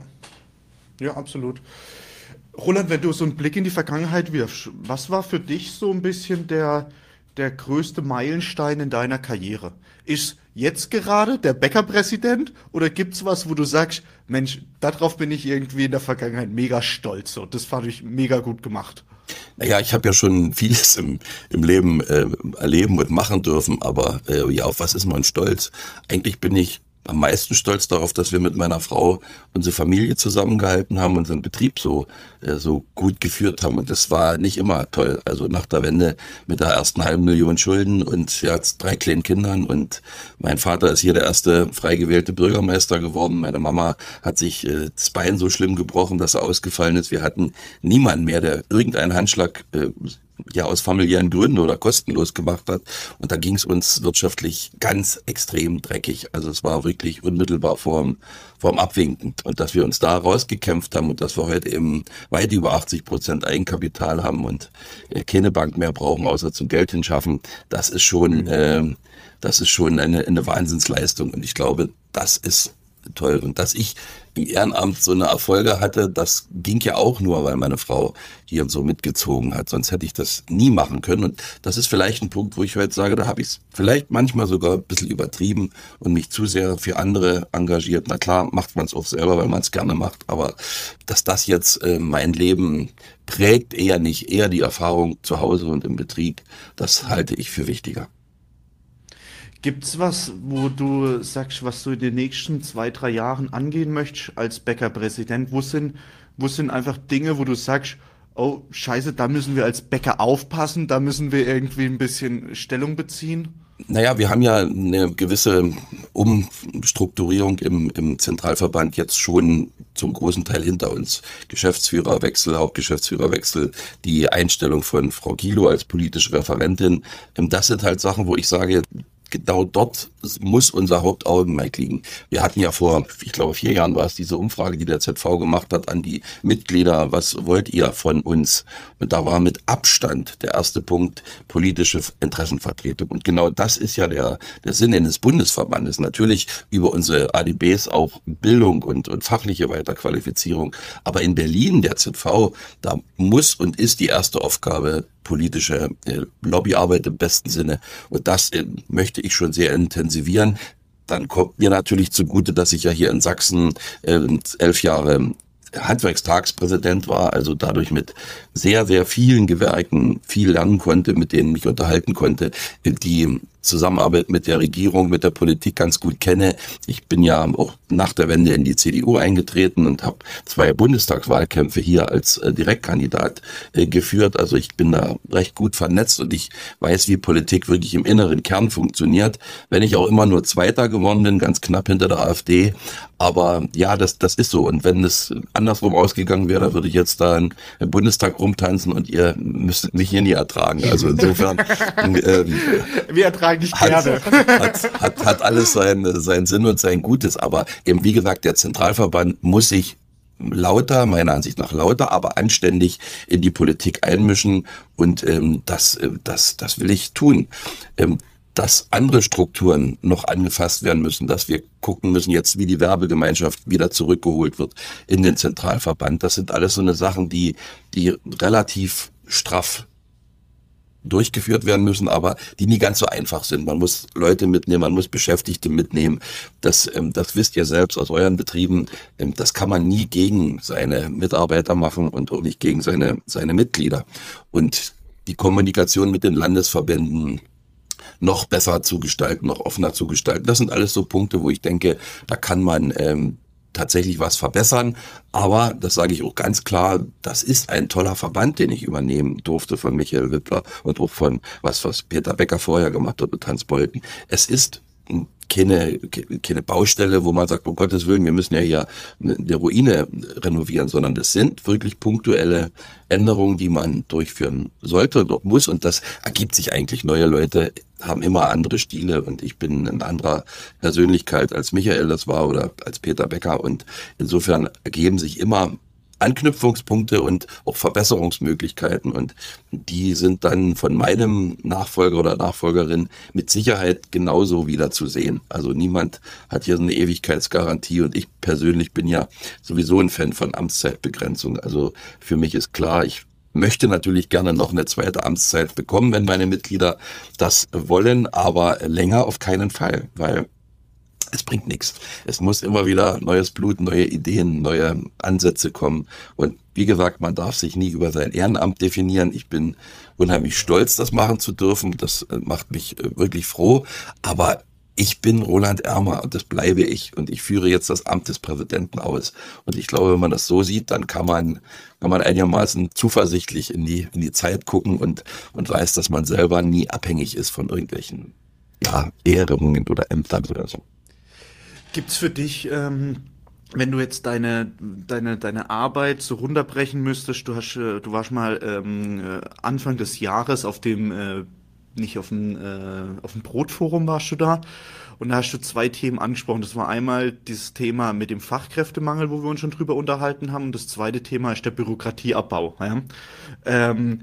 Speaker 4: ja, absolut. Roland, wenn du so einen Blick in die Vergangenheit wirfst, was war für dich so ein bisschen der, der größte Meilenstein in deiner Karriere? Ist jetzt gerade der Bäckerpräsident oder gibt's was, wo du sagst, Mensch, darauf bin ich irgendwie in der Vergangenheit mega stolz, so, das fand ich mega gut gemacht?
Speaker 5: Naja, ich habe ja schon vieles im, im Leben äh, erleben und machen dürfen, aber äh, ja, auf was ist man stolz? Eigentlich bin ich am meisten stolz darauf, dass wir mit meiner Frau unsere Familie zusammengehalten haben, unseren Betrieb so äh, so gut geführt haben. Und das war nicht immer toll. Also nach der Wende mit der ersten halben Million Schulden und ja, drei kleinen Kindern. Und mein Vater ist hier der erste frei gewählte Bürgermeister geworden. Meine Mama hat sich äh, das Bein so schlimm gebrochen, dass er ausgefallen ist. Wir hatten niemanden mehr, der irgendeinen Handschlag äh, ja aus familiären Gründen oder kostenlos gemacht hat. Und da ging es uns wirtschaftlich ganz extrem dreckig. Also es war wirklich unmittelbar vorm, vorm Abwinken. Und dass wir uns da rausgekämpft haben und dass wir heute eben weit über achtzig Prozent Eigenkapital haben und äh, keine Bank mehr brauchen, außer zum Geld hinschaffen, das ist schon, äh, das ist schon eine, eine Wahnsinnsleistung. Und ich glaube, das ist toll. Und dass ich im Ehrenamt so eine Erfolge hatte, das ging ja auch nur, weil meine Frau hier so mitgezogen hat. Sonst hätte ich das nie machen können. Und das ist vielleicht ein Punkt, wo ich heute sage, da habe ich es vielleicht manchmal sogar ein bisschen übertrieben und mich zu sehr für andere engagiert. Na klar, macht man es auch selber, weil man es gerne macht. Aber dass das jetzt äh, mein Leben prägt, eher nicht, eher die Erfahrung zu Hause und im Betrieb, das halte ich für wichtiger.
Speaker 4: Gibt's was, wo du sagst, was du in den nächsten zwei, drei Jahren angehen möchtest als Bäckerpräsident? Wo sind, wo sind einfach Dinge, wo du sagst, oh, scheiße, da müssen wir als Bäcker aufpassen, da müssen wir irgendwie ein bisschen Stellung beziehen?
Speaker 5: Naja, wir haben ja eine gewisse Umstrukturierung im, im Zentralverband jetzt schon zum großen Teil hinter uns. Geschäftsführerwechsel, Hauptgeschäftsführerwechsel, die Einstellung von Frau Kilo als politische Referentin. Das sind halt Sachen, wo ich sage, genau dort muss unser Hauptaugenmerk liegen. Wir hatten ja vor, ich glaube, vier Jahren war es diese Umfrage, die der Z V gemacht hat an die Mitglieder. Was wollt ihr von uns? Und da war mit Abstand der erste Punkt politische Interessenvertretung. Und genau das ist ja der, der Sinn eines Bundesverbandes. Natürlich über unsere A D Bs auch Bildung und, und fachliche Weiterqualifizierung. Aber in Berlin, der Z V, da muss und ist die erste Aufgabe politische äh, Lobbyarbeit im besten Sinne. Und das äh, möchte ich schon sehr intensivieren. Dann kommt mir natürlich zugute, dass ich ja hier in Sachsen äh, elf Jahre Handwerkstagspräsident war, also dadurch mit sehr, sehr vielen Gewerken viel lernen konnte, mit denen mich unterhalten konnte, die Zusammenarbeit mit der Regierung, mit der Politik ganz gut kenne. Ich bin ja auch nach der Wende in die C D U eingetreten und habe zwei Bundestagswahlkämpfe hier als äh, Direktkandidat äh, geführt. Also ich bin da recht gut vernetzt und ich weiß, wie Politik wirklich im inneren Kern funktioniert. Wenn ich auch immer nur Zweiter geworden bin, ganz knapp hinter der AfD. Aber ja, das das ist so. Und wenn es andersrum ausgegangen wäre, dann würde ich jetzt da im Bundestag rumtanzen und ihr müsstet mich hier nie ertragen. Also insofern ähm,
Speaker 4: wir ertragen dich gerne.
Speaker 5: Hat, hat, hat alles seinen, seinen Sinn und sein Gutes. Aber eben wie gesagt, der Zentralverband muss sich lauter, meiner Ansicht nach lauter, aber anständig in die Politik einmischen. Und ähm, das, das, das will ich tun. Ähm, dass andere Strukturen noch angefasst werden müssen, dass wir gucken müssen jetzt, wie die Werbegemeinschaft wieder zurückgeholt wird in den Zentralverband. Das sind alles so eine Sachen, die, die relativ straff durchgeführt werden müssen, aber die nie ganz so einfach sind. Man muss Leute mitnehmen, man muss Beschäftigte mitnehmen. Das, ähm, das wisst ihr selbst aus euren Betrieben. Ähm, das kann man nie gegen seine Mitarbeiter machen und auch nicht gegen seine, seine Mitglieder. Und die Kommunikation mit den Landesverbänden noch besser zu gestalten, noch offener zu gestalten. Das sind alles so Punkte, wo ich denke, da kann man ähm, tatsächlich was verbessern. Aber, das sage ich auch ganz klar, das ist ein toller Verband, den ich übernehmen durfte von Michael Wippler und auch von was, was Peter Becker vorher gemacht hat mit Hans Bolten. Es ist keine, keine Baustelle, wo man sagt, um Gottes Willen, wir müssen ja hier eine Ruine renovieren, sondern das sind wirklich punktuelle Änderungen, die man durchführen sollte und muss. Und das ergibt sich eigentlich. Neue Leute haben immer andere Stile und ich bin eine andere Persönlichkeit als Michael das war oder als Peter Becker. Und insofern ergeben sich immer Anknüpfungspunkte und auch Verbesserungsmöglichkeiten und die sind dann von meinem Nachfolger oder Nachfolgerin mit Sicherheit genauso wieder zu sehen. Also niemand hat hier so eine Ewigkeitsgarantie und ich persönlich bin ja sowieso ein Fan von Amtszeitbegrenzung. Also für mich ist klar, ich möchte natürlich gerne noch eine zweite Amtszeit bekommen, wenn meine Mitglieder das wollen, aber länger auf keinen Fall, weil es bringt nichts. Es muss immer wieder neues Blut, neue Ideen, neue Ansätze kommen. Und wie gesagt, man darf sich nie über sein Ehrenamt definieren. Ich bin unheimlich stolz, das machen zu dürfen. Das macht mich wirklich froh. Aber ich bin Roland Ermer und das bleibe ich. Und ich führe jetzt das Amt des Präsidenten aus. Und ich glaube, wenn man das so sieht, dann kann man, kann man einigermaßen zuversichtlich in die, in die Zeit gucken und, und weiß, dass man selber nie abhängig ist von irgendwelchen, ja, Ehrungen oder Ämtern oder so.
Speaker 4: Gibt's für dich, ähm, wenn du jetzt deine deine deine Arbeit so runterbrechen müsstest, du hast äh, du warst mal ähm, Anfang des Jahres auf dem äh, nicht auf dem äh, auf dem Brotforum warst du da und da hast du zwei Themen angesprochen. Das war einmal dieses Thema mit dem Fachkräftemangel, wo wir uns schon drüber unterhalten haben, und das zweite Thema ist der Bürokratieabbau. Ja? Ähm,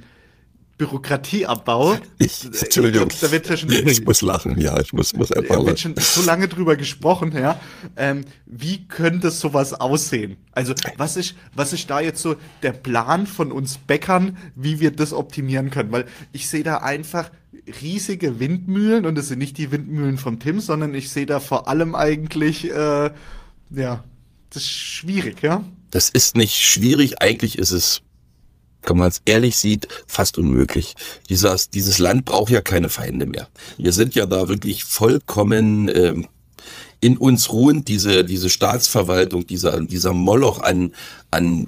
Speaker 4: Bürokratieabbau.
Speaker 5: Ich, Entschuldigung,
Speaker 4: da wird ja schon,
Speaker 5: ich muss lachen, ja, ich muss, muss einfach
Speaker 4: lachen. Da wird schon so lange drüber gesprochen, ja. Ähm, wie könnte sowas aussehen? Also, was ist, was ist da jetzt so der Plan von uns Bäckern, wie wir das optimieren können? Weil ich sehe da einfach riesige Windmühlen und das sind nicht die Windmühlen vom Tim, sondern ich sehe da vor allem eigentlich, äh, ja, das ist schwierig, ja.
Speaker 5: Das ist nicht schwierig, eigentlich ist es, wenn man es ehrlich sieht, fast unmöglich. Dieses, dieses Land braucht ja keine Feinde mehr. Wir sind ja da wirklich vollkommen, ähm, in uns ruhend diese, diese Staatsverwaltung, dieser, dieser Moloch an, an,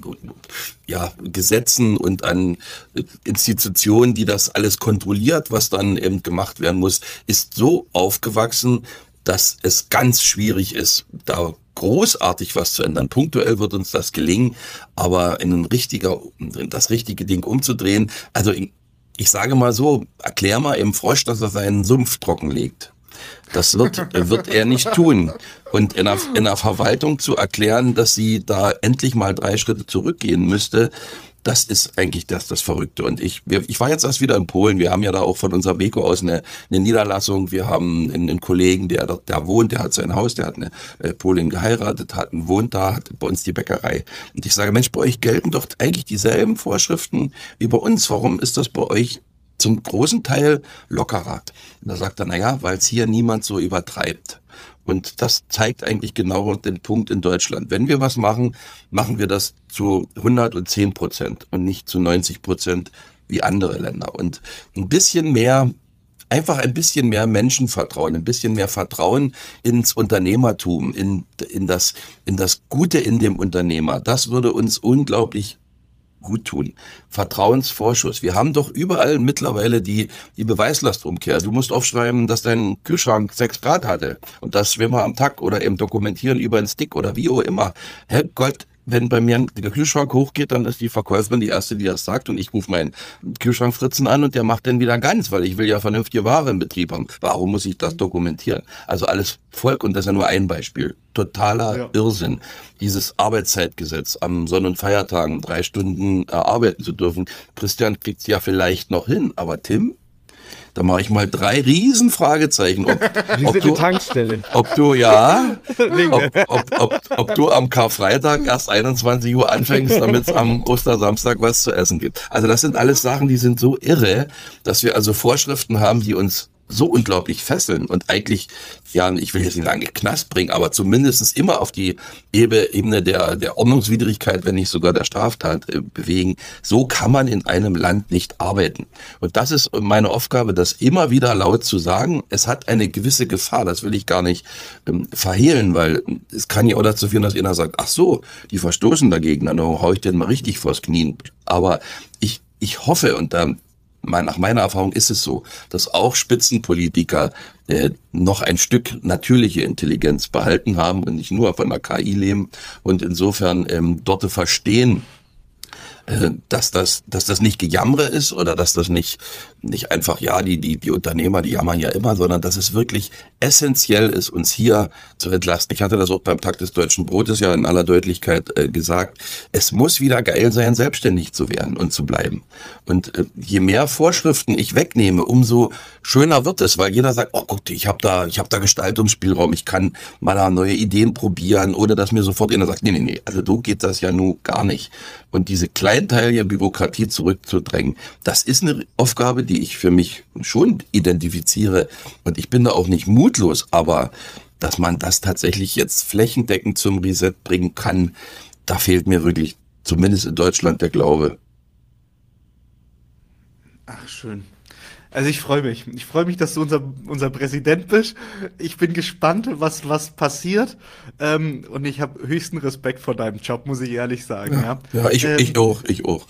Speaker 5: ja, Gesetzen und an Institutionen, die das alles kontrolliert, was dann eben gemacht werden muss, ist so aufgewachsen, dass es ganz schwierig ist, da großartig was zu ändern. Punktuell wird uns das gelingen, aber in ein richtiger, in das richtige Ding umzudrehen. Also ich, ich sage mal so, erklär mal im Frosch, dass er seinen Sumpf trockenlegt. Das wird, wird er nicht tun. Und in der, in der Verwaltung zu erklären, dass sie da endlich mal drei Schritte zurückgehen müsste, das ist eigentlich das, das Verrückte. Und ich, wir, ich war jetzt erst wieder in Polen. Wir haben ja da auch von unserer Beko aus eine, eine Niederlassung. Wir haben einen, einen Kollegen, der dort da wohnt, der hat sein Haus, der hat eine äh, Polin geheiratet, hat einen, wohnt da, hat bei uns die Bäckerei. Und ich sage, Mensch, bei euch gelten doch eigentlich dieselben Vorschriften wie bei uns. Warum ist das bei euch zum großen Teil lockerer? Und da sagt er, naja, weil es hier niemand so übertreibt. Und das zeigt eigentlich genau den Punkt in Deutschland. Wenn wir was machen, machen wir das zu hundertzehn Prozent und nicht zu neunzig Prozent wie andere Länder. Und ein bisschen mehr, einfach ein bisschen mehr Menschenvertrauen, ein bisschen mehr Vertrauen ins Unternehmertum, in, in das, in das Gute in dem Unternehmer, das würde uns unglaublich gut tun. Vertrauensvorschuss. Wir haben doch überall mittlerweile die, die Beweislastumkehr. Du musst aufschreiben, dass dein Kühlschrank sechs Grad hatte und das wenn wir am Tag oder eben dokumentieren über einen Stick oder wie auch immer. Herrgott, wenn bei mir der Kühlschrank hochgeht, dann ist die Verkäuferin die erste, die das sagt und ich rufe meinen Kühlschrankfritzen an und der macht dann wieder ganz, weil ich will ja vernünftige Ware im Betrieb haben. Warum muss ich das dokumentieren? Also alles Volk und das ist ja nur ein Beispiel. Totaler ja. Irrsinn. Dieses Arbeitszeitgesetz am Sonn- und Feiertagen drei Stunden äh, arbeiten zu dürfen. Christian kriegt's ja vielleicht noch hin, aber Tim? Da mache ich mal drei riesen Fragezeichen. Ob, ob, du,
Speaker 3: Tankstelle.
Speaker 5: ob du, ja, ob, ob, ob, ob du am Karfreitag erst einundzwanzig Uhr anfängst, damit es am Ostersamstag was zu essen gibt. Also das sind alles Sachen, die sind so irre, dass wir also Vorschriften haben, die uns so unglaublich fesseln und eigentlich, ja, ich will jetzt nicht lange Knast bringen, aber zumindest immer auf die Ebene der, der Ordnungswidrigkeit, wenn nicht sogar der Straftat äh, bewegen. So kann man in einem Land nicht arbeiten. Und das ist meine Aufgabe, das immer wieder laut zu sagen. Es hat eine gewisse Gefahr, das will ich gar nicht ähm, verhehlen, weil es kann ja auch dazu führen, dass einer sagt, ach so, die verstoßen dagegen, dann hau ich den mal richtig vors Knie. Aber ich, ich hoffe, und da nach meiner Erfahrung ist es so, dass auch Spitzenpolitiker äh, noch ein Stück natürliche Intelligenz behalten haben und nicht nur von der K I leben und insofern ähm, dort verstehen, äh, dass das, dass das nicht Gejammere ist oder dass das nicht, nicht einfach, ja, die, die, die Unternehmer, die jammern ja immer, sondern dass es wirklich essentiell ist, uns hier zu entlasten. Ich hatte das auch beim Tag des Deutschen Brotes ja in aller Deutlichkeit äh, gesagt. Es muss wieder geil sein, selbstständig zu werden und zu bleiben. Und äh, je mehr Vorschriften ich wegnehme, umso schöner wird es, weil jeder sagt, oh guck, ich habe da, ich habe da Gestaltungsspielraum, ich kann mal da neue Ideen probieren, ohne dass mir sofort einer sagt, nee, nee, nee, also so geht das ja nun gar nicht. Und diese kleinteilige Bürokratie zurückzudrängen, das ist eine Aufgabe, die ich für mich schon identifiziere. Und ich bin da auch nicht mutlos, aber dass man das tatsächlich jetzt flächendeckend zum Reset bringen kann, da fehlt mir wirklich, zumindest in Deutschland, der Glaube.
Speaker 4: Ach, schön. Also ich freue mich. Ich freue mich, dass du unser, unser Präsident bist. Ich bin gespannt, was, was passiert. Ähm, und ich habe höchsten Respekt vor deinem Job, muss ich ehrlich sagen. Ja,
Speaker 5: ja, ja ich, ähm, ich auch, ich auch.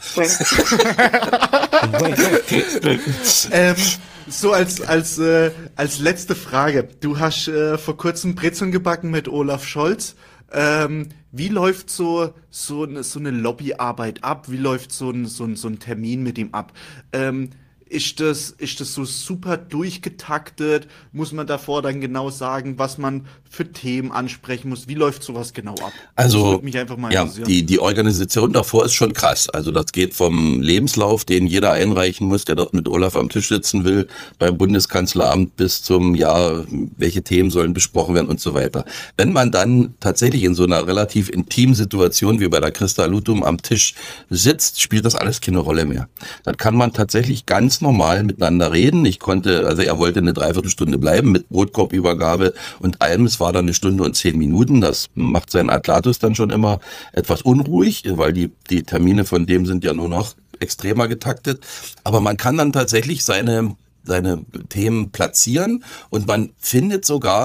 Speaker 4: ähm, so als, als, äh, als letzte Frage. Du hast äh, vor kurzem Brezeln gebacken mit Olaf Scholz. Ähm, wie läuft so, so, eine, so eine Lobbyarbeit ab? Wie läuft so ein, so ein, so ein Termin mit ihm ab? Ähm, Ist das, ist das so super durchgetaktet? Muss man davor dann genau sagen, was man für Themen ansprechen muss? Wie läuft sowas genau ab?
Speaker 5: Also,
Speaker 4: mich einfach mal
Speaker 5: ja, die, die Organisation davor ist schon krass. Also das geht vom Lebenslauf, den jeder einreichen muss, der dort mit Olaf am Tisch sitzen will, beim Bundeskanzleramt bis zum, ja, welche Themen sollen besprochen werden und so weiter. Wenn man dann tatsächlich in so einer relativ intimen Situation wie bei der Christa Lutum am Tisch sitzt, spielt das alles keine Rolle mehr. Dann kann man tatsächlich ganz normal miteinander reden. Ich konnte, also er wollte eine Dreiviertelstunde bleiben mit Brotkorbübergabe und allem. Es war dann eine Stunde und zehn Minuten. Das macht sein Atlatus dann schon immer etwas unruhig, weil die, die Termine von dem sind ja nur noch extremer getaktet. Aber man kann dann tatsächlich seine, seine Themen platzieren und man findet sogar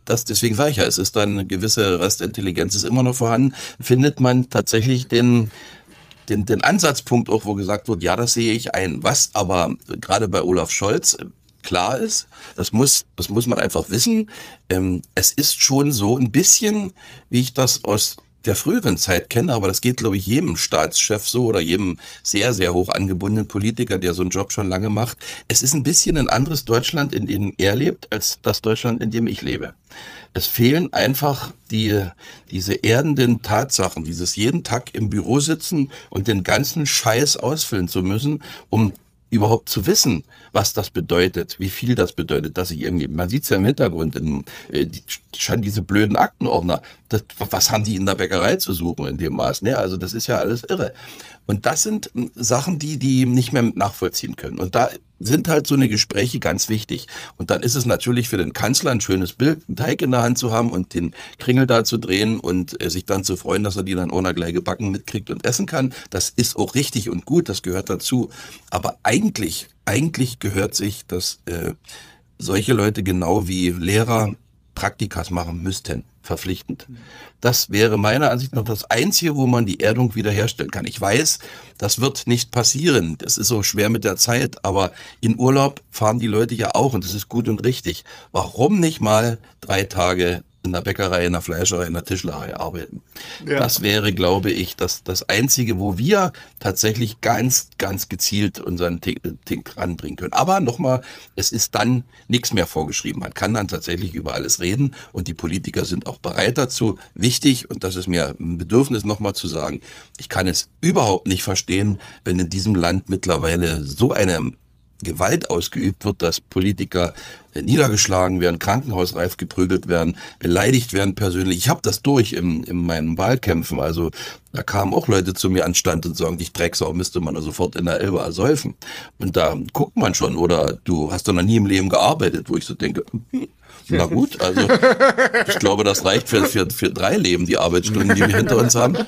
Speaker 5: das, deswegen sage ich ja, es ist dann eine gewisse Restintelligenz ist immer noch vorhanden, findet man tatsächlich den, den, den Ansatzpunkt auch, wo gesagt wird, ja, das sehe ich ein. Was aber gerade bei Olaf Scholz klar ist, das muss, das muss man einfach wissen, ähm, es ist schon so ein bisschen, wie ich das aus der früheren Zeit kenne, aber das geht, glaube ich, jedem Staatschef so oder jedem sehr, sehr hoch angebundenen Politiker, der so einen Job schon lange macht. Es ist ein bisschen ein anderes Deutschland, in dem er lebt, als das Deutschland, in dem ich lebe. Es fehlen einfach die, diese erdenden Tatsachen, dieses jeden Tag im Büro sitzen und den ganzen Scheiß ausfüllen zu müssen, um überhaupt zu wissen, was das bedeutet, wie viel das bedeutet, dass ich irgendwie, man sieht es ja im Hintergrund, in, äh, die, schon diese blöden Aktenordner, das, was haben die in der Bäckerei zu suchen in dem Maß, ne? Also das ist ja alles irre. Und das sind Sachen, die die nicht mehr nachvollziehen können. Und da sind halt so eine Gespräche ganz wichtig. Und dann ist es natürlich für den Kanzler ein schönes Bild, einen Teig in der Hand zu haben und den Kringel da zu drehen und äh, sich dann zu freuen, dass er die dann ohne gleich gebacken mitkriegt und essen kann. Das ist auch richtig und gut, das gehört dazu. Aber eigentlich, eigentlich gehört sich, dass äh, solche Leute genau wie Lehrer Praktikas machen müssten, verpflichtend. Das wäre meiner Ansicht nach das Einzige, wo man die Erdung wiederherstellen kann. Ich weiß, das wird nicht passieren. Das ist so schwer mit der Zeit. Aber in Urlaub fahren die Leute ja auch und das ist gut und richtig. Warum nicht mal drei Tage in der Bäckerei, in der Fleischerei, in der Tischlerei arbeiten? Ja. Das wäre, glaube ich, das, das Einzige, wo wir tatsächlich ganz, ganz gezielt unseren Tick ranbringen können. Aber nochmal, es ist dann nichts mehr vorgeschrieben. Man kann dann tatsächlich über alles reden und die Politiker sind auch bereit dazu. Wichtig, und das ist mir ein Bedürfnis nochmal zu sagen, ich kann es überhaupt nicht verstehen, wenn in diesem Land mittlerweile so eine Gewalt ausgeübt wird, dass Politiker niedergeschlagen werden, krankenhausreif geprügelt werden, beleidigt werden persönlich. Ich habe das durch in, in meinen Wahlkämpfen. Also da kamen auch Leute zu mir an Stand und sagen, dich Drecksau müsste man sofort in der Elbe ersäufen. Und da guckt man schon, oder du hast doch noch nie im Leben gearbeitet, wo ich so denke, hm, na gut, also ich glaube, das reicht für, für, für drei Leben, die Arbeitsstunden, die wir hinter uns haben.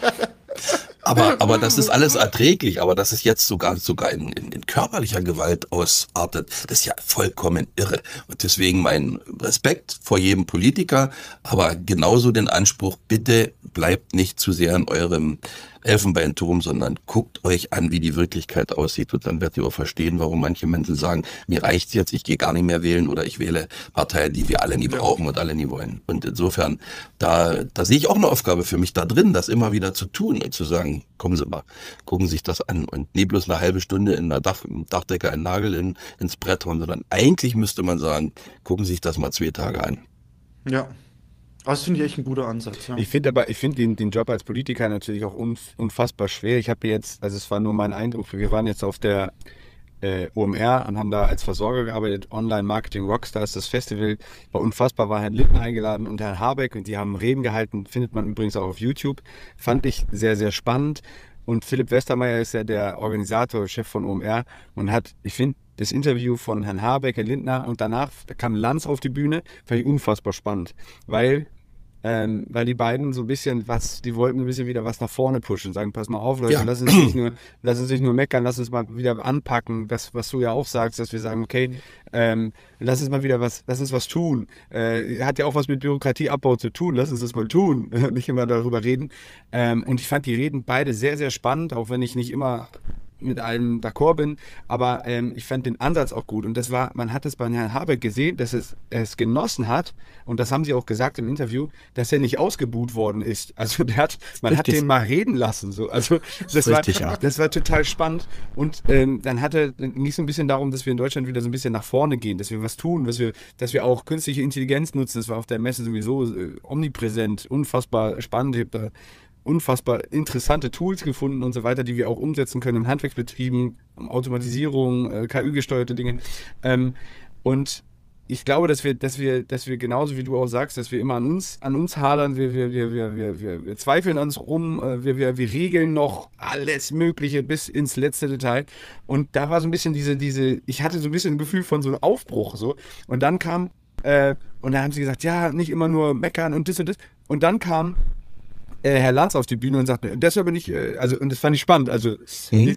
Speaker 5: Aber, aber das ist alles erträglich, aber dass es jetzt sogar, sogar in, in, in körperlicher Gewalt ausartet, das ist ja vollkommen irre. Und deswegen mein Respekt vor jedem Politiker, aber genauso den Anspruch, bitte bleibt nicht zu sehr in eurem Elfenbeinturm, sondern guckt euch an, wie die Wirklichkeit aussieht und dann werdet ihr auch verstehen, warum manche Menschen sagen, mir reicht's jetzt, ich gehe gar nicht mehr wählen oder ich wähle Parteien, die wir alle nie brauchen und alle nie wollen. Und insofern, da, da sehe ich auch eine Aufgabe für mich da drin, das immer wieder zu tun und zu sagen, kommen Sie mal, gucken Sie sich das an und nie bloß eine halbe Stunde in der Dach, im Dachdecker einen Nagel in, ins Brett hauen, sondern eigentlich müsste man sagen, gucken Sie sich das mal zwei Tage an.
Speaker 4: Ja. Das finde ich echt ein guter Ansatz. Ja.
Speaker 3: Ich finde aber, ich finde den, den Job als Politiker natürlich auch unfassbar schwer. Ich habe jetzt, also es war nur mein Eindruck, wir waren jetzt auf der äh, O M R und haben da als Versorger gearbeitet, Online Marketing Rockstars, das Festival war unfassbar, war Herrn Lindner eingeladen und Herrn Habeck und die haben Reden gehalten, findet man übrigens auch auf YouTube, fand ich sehr, sehr spannend. Und Philipp Westermeier ist ja der Organisator, Chef von O M R und hat, ich finde, das Interview von Herrn Habeck, Herrn Lindner und danach da kam Lanz auf die Bühne, fand ich unfassbar spannend, weil ähm, weil die beiden so ein bisschen was, die wollten ein bisschen wieder was nach vorne pushen, sagen, pass mal auf, Leute, ja. lass uns nicht nur, lass uns nicht nur meckern, lass uns mal wieder anpacken, was, was du ja auch sagst, dass wir sagen, okay, ähm, lass uns mal wieder was, lass uns was tun. Äh, hat ja auch was mit Bürokratieabbau zu tun, lass uns das mal tun, nicht immer darüber reden. Ähm, und ich fand die Reden beide sehr, sehr spannend, auch wenn ich nicht immer mit allem d'accord bin, aber ähm, ich fand den Ansatz auch gut und das war, man hat es bei Herrn Habeck gesehen, dass es, er es genossen hat und das haben sie auch gesagt im Interview, dass er nicht ausgebuht worden ist. Also der hat, man richtig. hat den mal reden lassen, so. Also das, das war, ja. das war total spannend und ähm, dann hatte, dann ging es so ein bisschen darum, dass wir in Deutschland wieder so ein bisschen nach vorne gehen, dass wir was tun, dass wir, dass wir auch künstliche Intelligenz nutzen. Das war auf der Messe sowieso äh, omnipräsent, unfassbar spannend. Ich habe da unfassbar interessante Tools gefunden und so weiter, die wir auch umsetzen können im Handwerksbetrieben, Automatisierung, äh, K I-gesteuerte Dinge. Ähm, und ich glaube, dass wir, dass wir, dass wir genauso wie du auch sagst, dass wir immer an uns, an uns hadern, wir, wir, wir, wir, wir, wir, wir zweifeln an uns rum, äh, wir, wir, wir regeln noch alles Mögliche bis ins letzte Detail. Und da war so ein bisschen diese, diese, ich hatte so ein bisschen ein Gefühl von so einem Aufbruch, so. Und dann kam, äh, und da haben sie gesagt, ja, nicht immer nur meckern und das und das. Und dann kam Herr Lanz auf die Bühne und sagte, deshalb bin ich, also, und das fand ich spannend, also, mhm.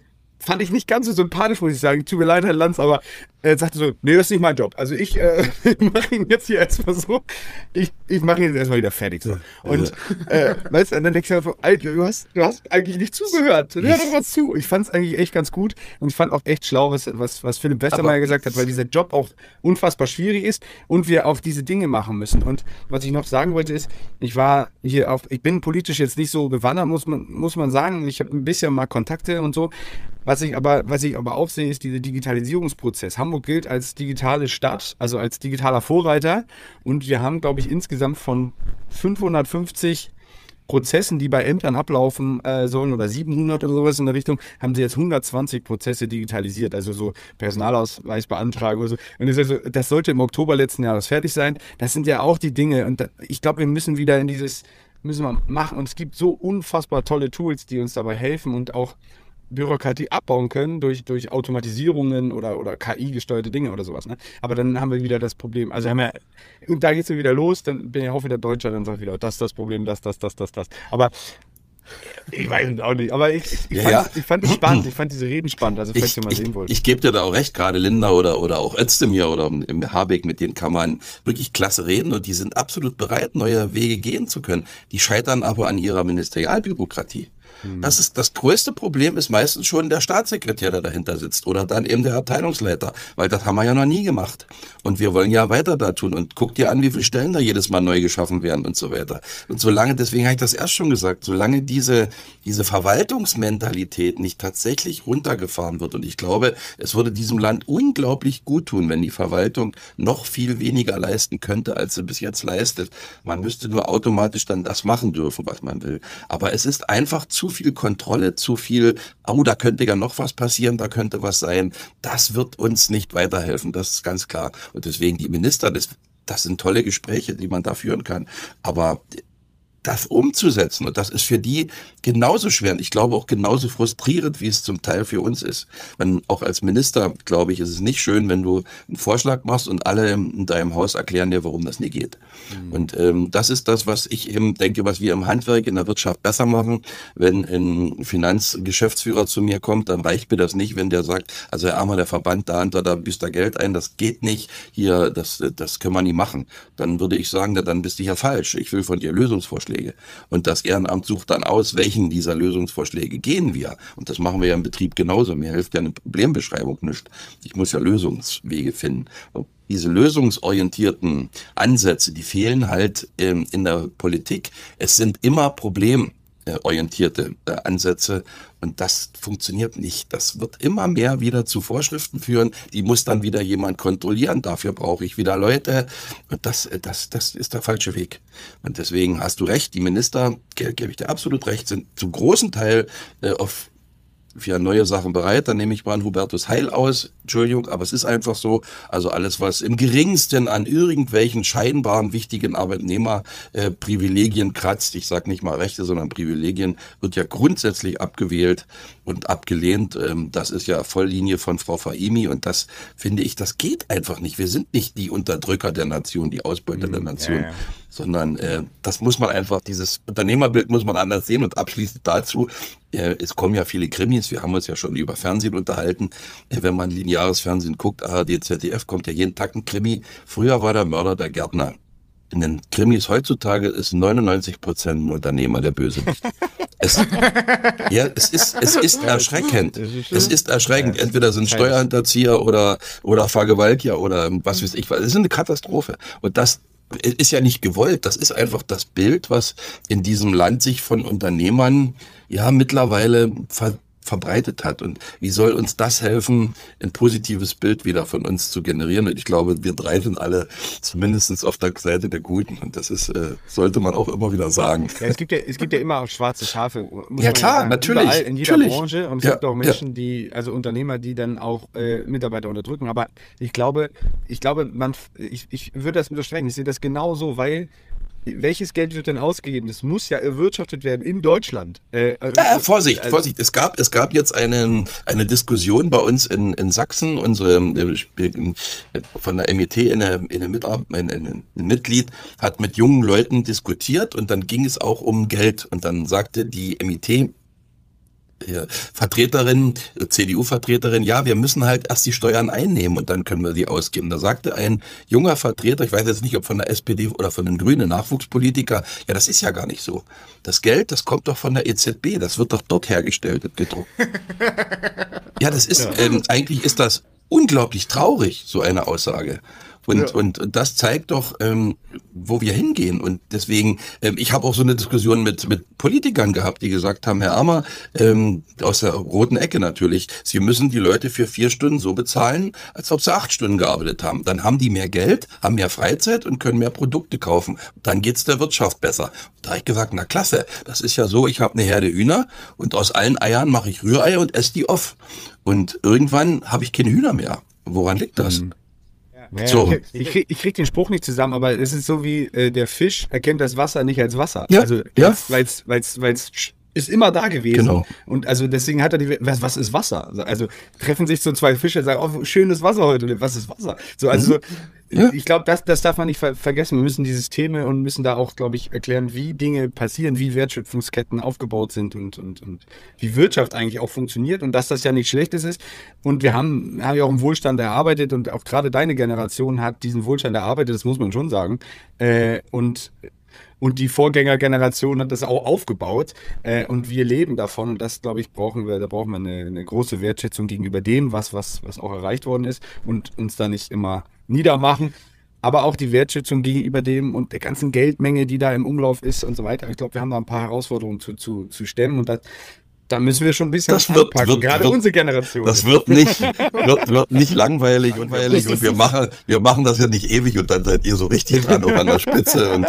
Speaker 3: fand ich nicht ganz so sympathisch, muss ich sagen. Tut mir leid, Herr Lanz, aber er sagte so, nee, das ist nicht mein Job. Also ich äh, mache ihn jetzt hier erstmal so, ich, ich mache ihn jetzt erstmal wieder fertig. So. Und äh, weißt du, und dann denkst du einfach, Alter, du hast, du hast eigentlich nicht zugehört. Hör doch mal zu. Ich fand es eigentlich echt ganz gut und ich fand auch echt schlau, was, was, was Philipp Westermeier gesagt hat, weil dieser Job auch unfassbar schwierig ist und wir auch diese Dinge machen müssen. Und was ich noch sagen wollte ist, ich war hier auf, ich bin politisch jetzt nicht so bewandert, muss man, muss man sagen. Ich habe ein bisschen mal Kontakte und so. Was ich aber, was ich aber auch sehe, ist dieser Digitalisierungsprozess. Hamburg gilt als digitale Stadt, also als digitaler Vorreiter. Und wir haben, glaube ich, insgesamt von fünfhundertfünfzig Prozessen, die bei Ämtern ablaufen äh, sollen, oder siebenhundert oder sowas in der Richtung, haben sie jetzt hundertzwanzig Prozesse digitalisiert, also so Personalausweis beantragen oder so. Und das, also, das sollte im Oktober letzten Jahres fertig sein. Das sind ja auch die Dinge. Und da, ich glaube, wir müssen wieder in dieses, müssen wir machen. Und es gibt so unfassbar tolle Tools, die uns dabei helfen und auch Bürokratie abbauen können durch, durch Automatisierungen oder, oder K I-gesteuerte Dinge oder sowas. Ne? Aber dann haben wir wieder das Problem. Also haben wir, und da geht es wieder los, dann bin ich auch wieder Deutscher, dann sagt wieder, das ist das Problem, das, das, das, das, das. Aber ich weiß es auch nicht. Aber ich, ich,
Speaker 5: ja,
Speaker 3: fand,
Speaker 5: ja.
Speaker 3: ich fand es spannend, ich fand diese Reden spannend, also falls ihr mal
Speaker 5: ich,
Speaker 3: sehen wollt.
Speaker 5: Ich gebe dir da auch recht, gerade Linda oder, oder auch Özdemir oder im Habeck, mit denen kann man wirklich klasse reden und die sind absolut bereit, neue Wege gehen zu können. Die scheitern aber an ihrer Ministerialbürokratie. Das ist das größte Problem, ist meistens schon der Staatssekretär, der dahinter sitzt oder dann eben der Abteilungsleiter, weil das haben wir ja noch nie gemacht. Und wir wollen ja weiter da tun und guck dir an, wie viele Stellen da jedes Mal neu geschaffen werden und so weiter. Und solange, deswegen habe ich das erst schon gesagt, solange diese, diese Verwaltungsmentalität nicht tatsächlich runtergefahren wird und ich glaube, es würde diesem Land unglaublich gut tun, wenn die Verwaltung noch viel weniger leisten könnte, als sie bis jetzt leistet. Man müsste nur automatisch dann das machen dürfen, was man will. Aber es ist einfach zu viel Kontrolle, zu viel, oh, da könnte ja noch was passieren, da könnte was sein. Das wird uns nicht weiterhelfen, das ist ganz klar. Und deswegen die Minister, das, das sind tolle Gespräche, die man da führen kann. Aber das umzusetzen, und das ist für die genauso schwer und ich glaube auch genauso frustrierend, wie es zum Teil für uns ist. Wenn, auch als Minister, glaube ich, ist es nicht schön, wenn du einen Vorschlag machst und alle in deinem Haus erklären dir, warum das nicht geht. Mhm. Und ähm, das ist das, was ich eben denke, was wir im Handwerk, in der Wirtschaft besser machen. Wenn ein Finanzgeschäftsführer zu mir kommt, dann reicht mir das nicht, wenn der sagt, also Herr Ammer, der Verband da und da, da büßt er Geld ein, das geht nicht, hier, das, das können wir nie machen. Dann würde ich sagen, na, dann bist du ja falsch. Ich will von dir Lösungsvorschläge. Und das Ehrenamt sucht dann aus, welchen dieser Lösungsvorschläge gehen wir. Und das machen wir ja im Betrieb genauso. Mir hilft ja eine Problembeschreibung nicht. Ich muss ja Lösungswege finden. Und diese lösungsorientierten Ansätze, die fehlen halt ähm, in der Politik. Es sind immer problemorientierte äh, Ansätze. Und das funktioniert nicht. Das wird immer mehr wieder zu Vorschriften führen. Die muss dann wieder jemand kontrollieren. Dafür brauche ich wieder Leute. Und das, das, das ist der falsche Weg. Und deswegen hast du recht. Die Minister, ge- gebe ich dir absolut recht, sind zum großen Teil äh, auf für neue Sachen bereit. Dann nehme ich mal einen Hubertus Heil aus. Entschuldigung, aber es ist einfach so. Also alles, was im geringsten an irgendwelchen scheinbaren wichtigen Arbeitnehmerprivilegien äh, kratzt, ich sage nicht mal Rechte, sondern Privilegien, wird ja grundsätzlich abgewählt und abgelehnt. Ähm, das ist ja Volllinie von Frau Fahimi und das finde ich, das geht einfach nicht. Wir sind nicht die Unterdrücker der Nation, die Ausbeuter mhm, der Nation. Ja, ja. Sondern äh, das muss man einfach, dieses Unternehmerbild muss man anders sehen. Und abschließend dazu, äh, es kommen ja viele Krimis, wir haben uns ja schon über Fernsehen unterhalten. Äh, wenn man lineares Fernsehen guckt, A R D, Z D F, kommt ja jeden Tag ein Krimi. Früher war der Mörder der Gärtner. In den Krimis heutzutage ist neunundneunzig Prozent ein Unternehmer der Bösewicht. Es, ja, es ist, es ist erschreckend. Es ist erschreckend. Entweder sind Steuerhinterzieher oder, oder Vergewaltiger oder was weiß ich was. Es ist eine Katastrophe. Und das ist ja nicht gewollt. Das ist einfach das Bild, was in diesem Land sich von Unternehmern ja mittlerweile ver verbreitet hat. Und wie soll uns das helfen, ein positives Bild wieder von uns zu generieren? Und ich glaube, wir drei sind alle zumindest auf der Seite der Guten. Und das ist, äh, sollte man auch immer wieder sagen.
Speaker 3: Ja, es gibt ja, es gibt ja immer auch schwarze Schafe.
Speaker 5: Ja klar, sagen, natürlich.
Speaker 3: Überall, in jeder
Speaker 5: natürlich.
Speaker 3: Branche. Und es
Speaker 5: ja,
Speaker 3: gibt auch Menschen,
Speaker 5: ja.
Speaker 3: die, also Unternehmer, die dann auch äh, Mitarbeiter unterdrücken. Aber ich glaube, ich glaube, man, ich, ich würde das unterstreichen. Ich sehe das genauso, weil welches Geld wird denn ausgegeben? Das muss ja erwirtschaftet werden in Deutschland. Äh,
Speaker 5: ja, Vorsicht, also, Vorsicht. Es gab, es gab jetzt eine, eine Diskussion bei uns in, in Sachsen. Unsere, von der M I T, eine, eine Mitab- ein, ein Mitglied hat mit jungen Leuten diskutiert und dann ging es auch um Geld. Und dann sagte die M I T, Vertreterin, C D U-Vertreterin, ja, wir müssen halt erst die Steuern einnehmen und dann können wir die ausgeben. Da sagte ein junger Vertreter, ich weiß jetzt nicht, ob von der S P D oder von den Grünen, Nachwuchspolitiker, ja, das ist ja gar nicht so. Das Geld, das kommt doch von der E Z B, das wird doch dort hergestellt und gedruckt. Ja, das ist, ja. Ähm, eigentlich ist das unglaublich traurig, so eine Aussage. Und, ja. und, und das zeigt doch, ähm, wo wir hingehen. Und deswegen, ähm, ich habe auch so eine Diskussion mit mit Politikern gehabt, die gesagt haben, Herr Ammer, ähm, aus der roten Ecke natürlich, Sie müssen die Leute für vier Stunden so bezahlen, als ob sie acht Stunden gearbeitet haben. Dann haben die mehr Geld, haben mehr Freizeit und können mehr Produkte kaufen. Dann geht's der Wirtschaft besser. Da habe ich gesagt, na klasse, das ist ja so, ich habe eine Herde Hühner und aus allen Eiern mache ich Rührei und esse die auf. Und irgendwann habe ich keine Hühner mehr. Woran liegt das? Mhm.
Speaker 3: Ja, so. Ich, krieg, ich krieg den Spruch nicht zusammen, aber es ist so wie äh, der Fisch erkennt das Wasser nicht als Wasser.
Speaker 5: Ja,
Speaker 3: also
Speaker 5: ja.
Speaker 3: weil es weil es ist immer da gewesen.
Speaker 5: Genau.
Speaker 3: Und also deswegen hat er die, was, was ist Wasser? Also treffen sich so zwei Fische und sagen, oh, schönes Wasser heute. Was ist Wasser? So, also mhm. so, ja. ich glaube, das, das darf man nicht ver- vergessen. Wir müssen die Systeme und müssen da auch, glaube ich, erklären, wie Dinge passieren, wie Wertschöpfungsketten aufgebaut sind und, und, und wie Wirtschaft eigentlich auch funktioniert und dass das ja nicht Schlechtes ist. Und wir haben, haben ja auch einen Wohlstand erarbeitet und auch gerade deine Generation hat diesen Wohlstand erarbeitet, das muss man schon sagen. Äh, und Und die Vorgängergeneration hat das auch aufgebaut äh, und wir leben davon und das, glaube ich, brauchen wir, da brauchen wir eine, eine große Wertschätzung gegenüber dem, was, was, was auch erreicht worden ist und uns da nicht immer niedermachen, aber auch die Wertschätzung gegenüber dem und der ganzen Geldmenge, die da im Umlauf ist und so weiter. Ich glaube, wir haben da ein paar Herausforderungen zu, zu, zu stemmen und das, da müssen wir schon ein bisschen
Speaker 5: das wird,
Speaker 3: anpacken,
Speaker 5: wird,
Speaker 3: gerade
Speaker 5: wird,
Speaker 3: unsere Generation.
Speaker 5: Das wird nicht, wird, wird nicht langweilig, langweilig und wir machen, wir machen das ja nicht ewig und dann seid ihr so richtig dran oder an der Spitze und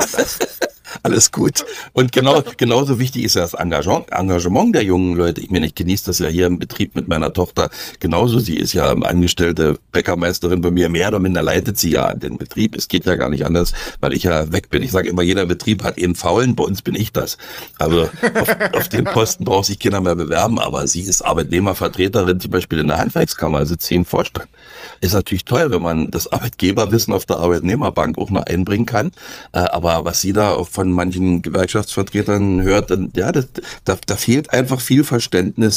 Speaker 5: alles gut. Und genau, genauso wichtig ist ja das Engagement, Engagement der jungen Leute. Ich meine, ich genieße das ja hier im Betrieb mit meiner Tochter genauso. Sie ist ja angestellte Bäckermeisterin bei mir. Mehr oder minder leitet sie ja den Betrieb. Es geht ja gar nicht anders, weil ich ja weg bin. Ich sage immer, jeder Betrieb hat einen Faulen. Bei uns bin ich das. Also auf, auf den Posten braucht sich keiner mehr bewerben. Aber sie ist Arbeitnehmervertreterin, zum Beispiel in der Handwerkskammer, also sie im Vorstand. Ist natürlich toll, wenn man das Arbeitgeberwissen auf der Arbeitnehmerbank auch noch einbringen kann. Aber was sie da von manchen Gewerkschaftsvertretern hört, dann, ja, das, da, da fehlt einfach viel Verständnis,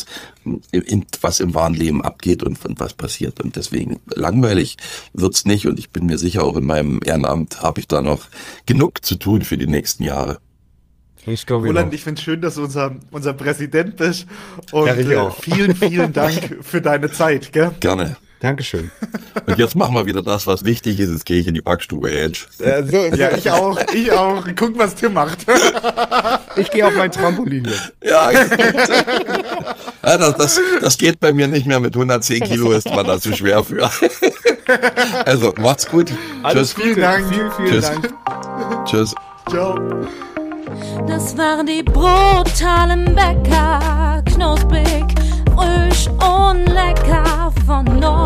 Speaker 5: in, was im wahren Leben abgeht und, und was passiert. Und deswegen langweilig wird's nicht. Und ich bin mir sicher, auch in meinem Ehrenamt habe ich da noch genug zu tun für die nächsten Jahre.
Speaker 4: Ich glaube, Roland, ich finde es schön, dass du unser, unser Präsident bist. Und
Speaker 3: ja, ich auch.
Speaker 4: vielen, vielen Dank für deine Zeit. Gell?
Speaker 5: Gerne.
Speaker 3: Dankeschön.
Speaker 5: Und jetzt machen wir wieder das, was wichtig ist. Jetzt gehe ich in die Backstube, Edge.
Speaker 4: Äh, so, ja, ich auch. Ich auch. Guck, was Tim macht.
Speaker 3: Ich gehe auf mein Trampolin.
Speaker 5: Ja, ja das, das, das geht bei mir nicht mehr. Mit hundertzehn Kilo ist man da zu schwer für. Also, macht's gut.
Speaker 3: Alles
Speaker 5: Tschüss.
Speaker 3: Vielen Dank. Vielen, vielen
Speaker 5: Tschüss.
Speaker 3: Dank.
Speaker 5: Tschüss.
Speaker 4: Ciao.
Speaker 2: Das waren die brutalen Bäcker, knusprig, frisch und lecker von Nord.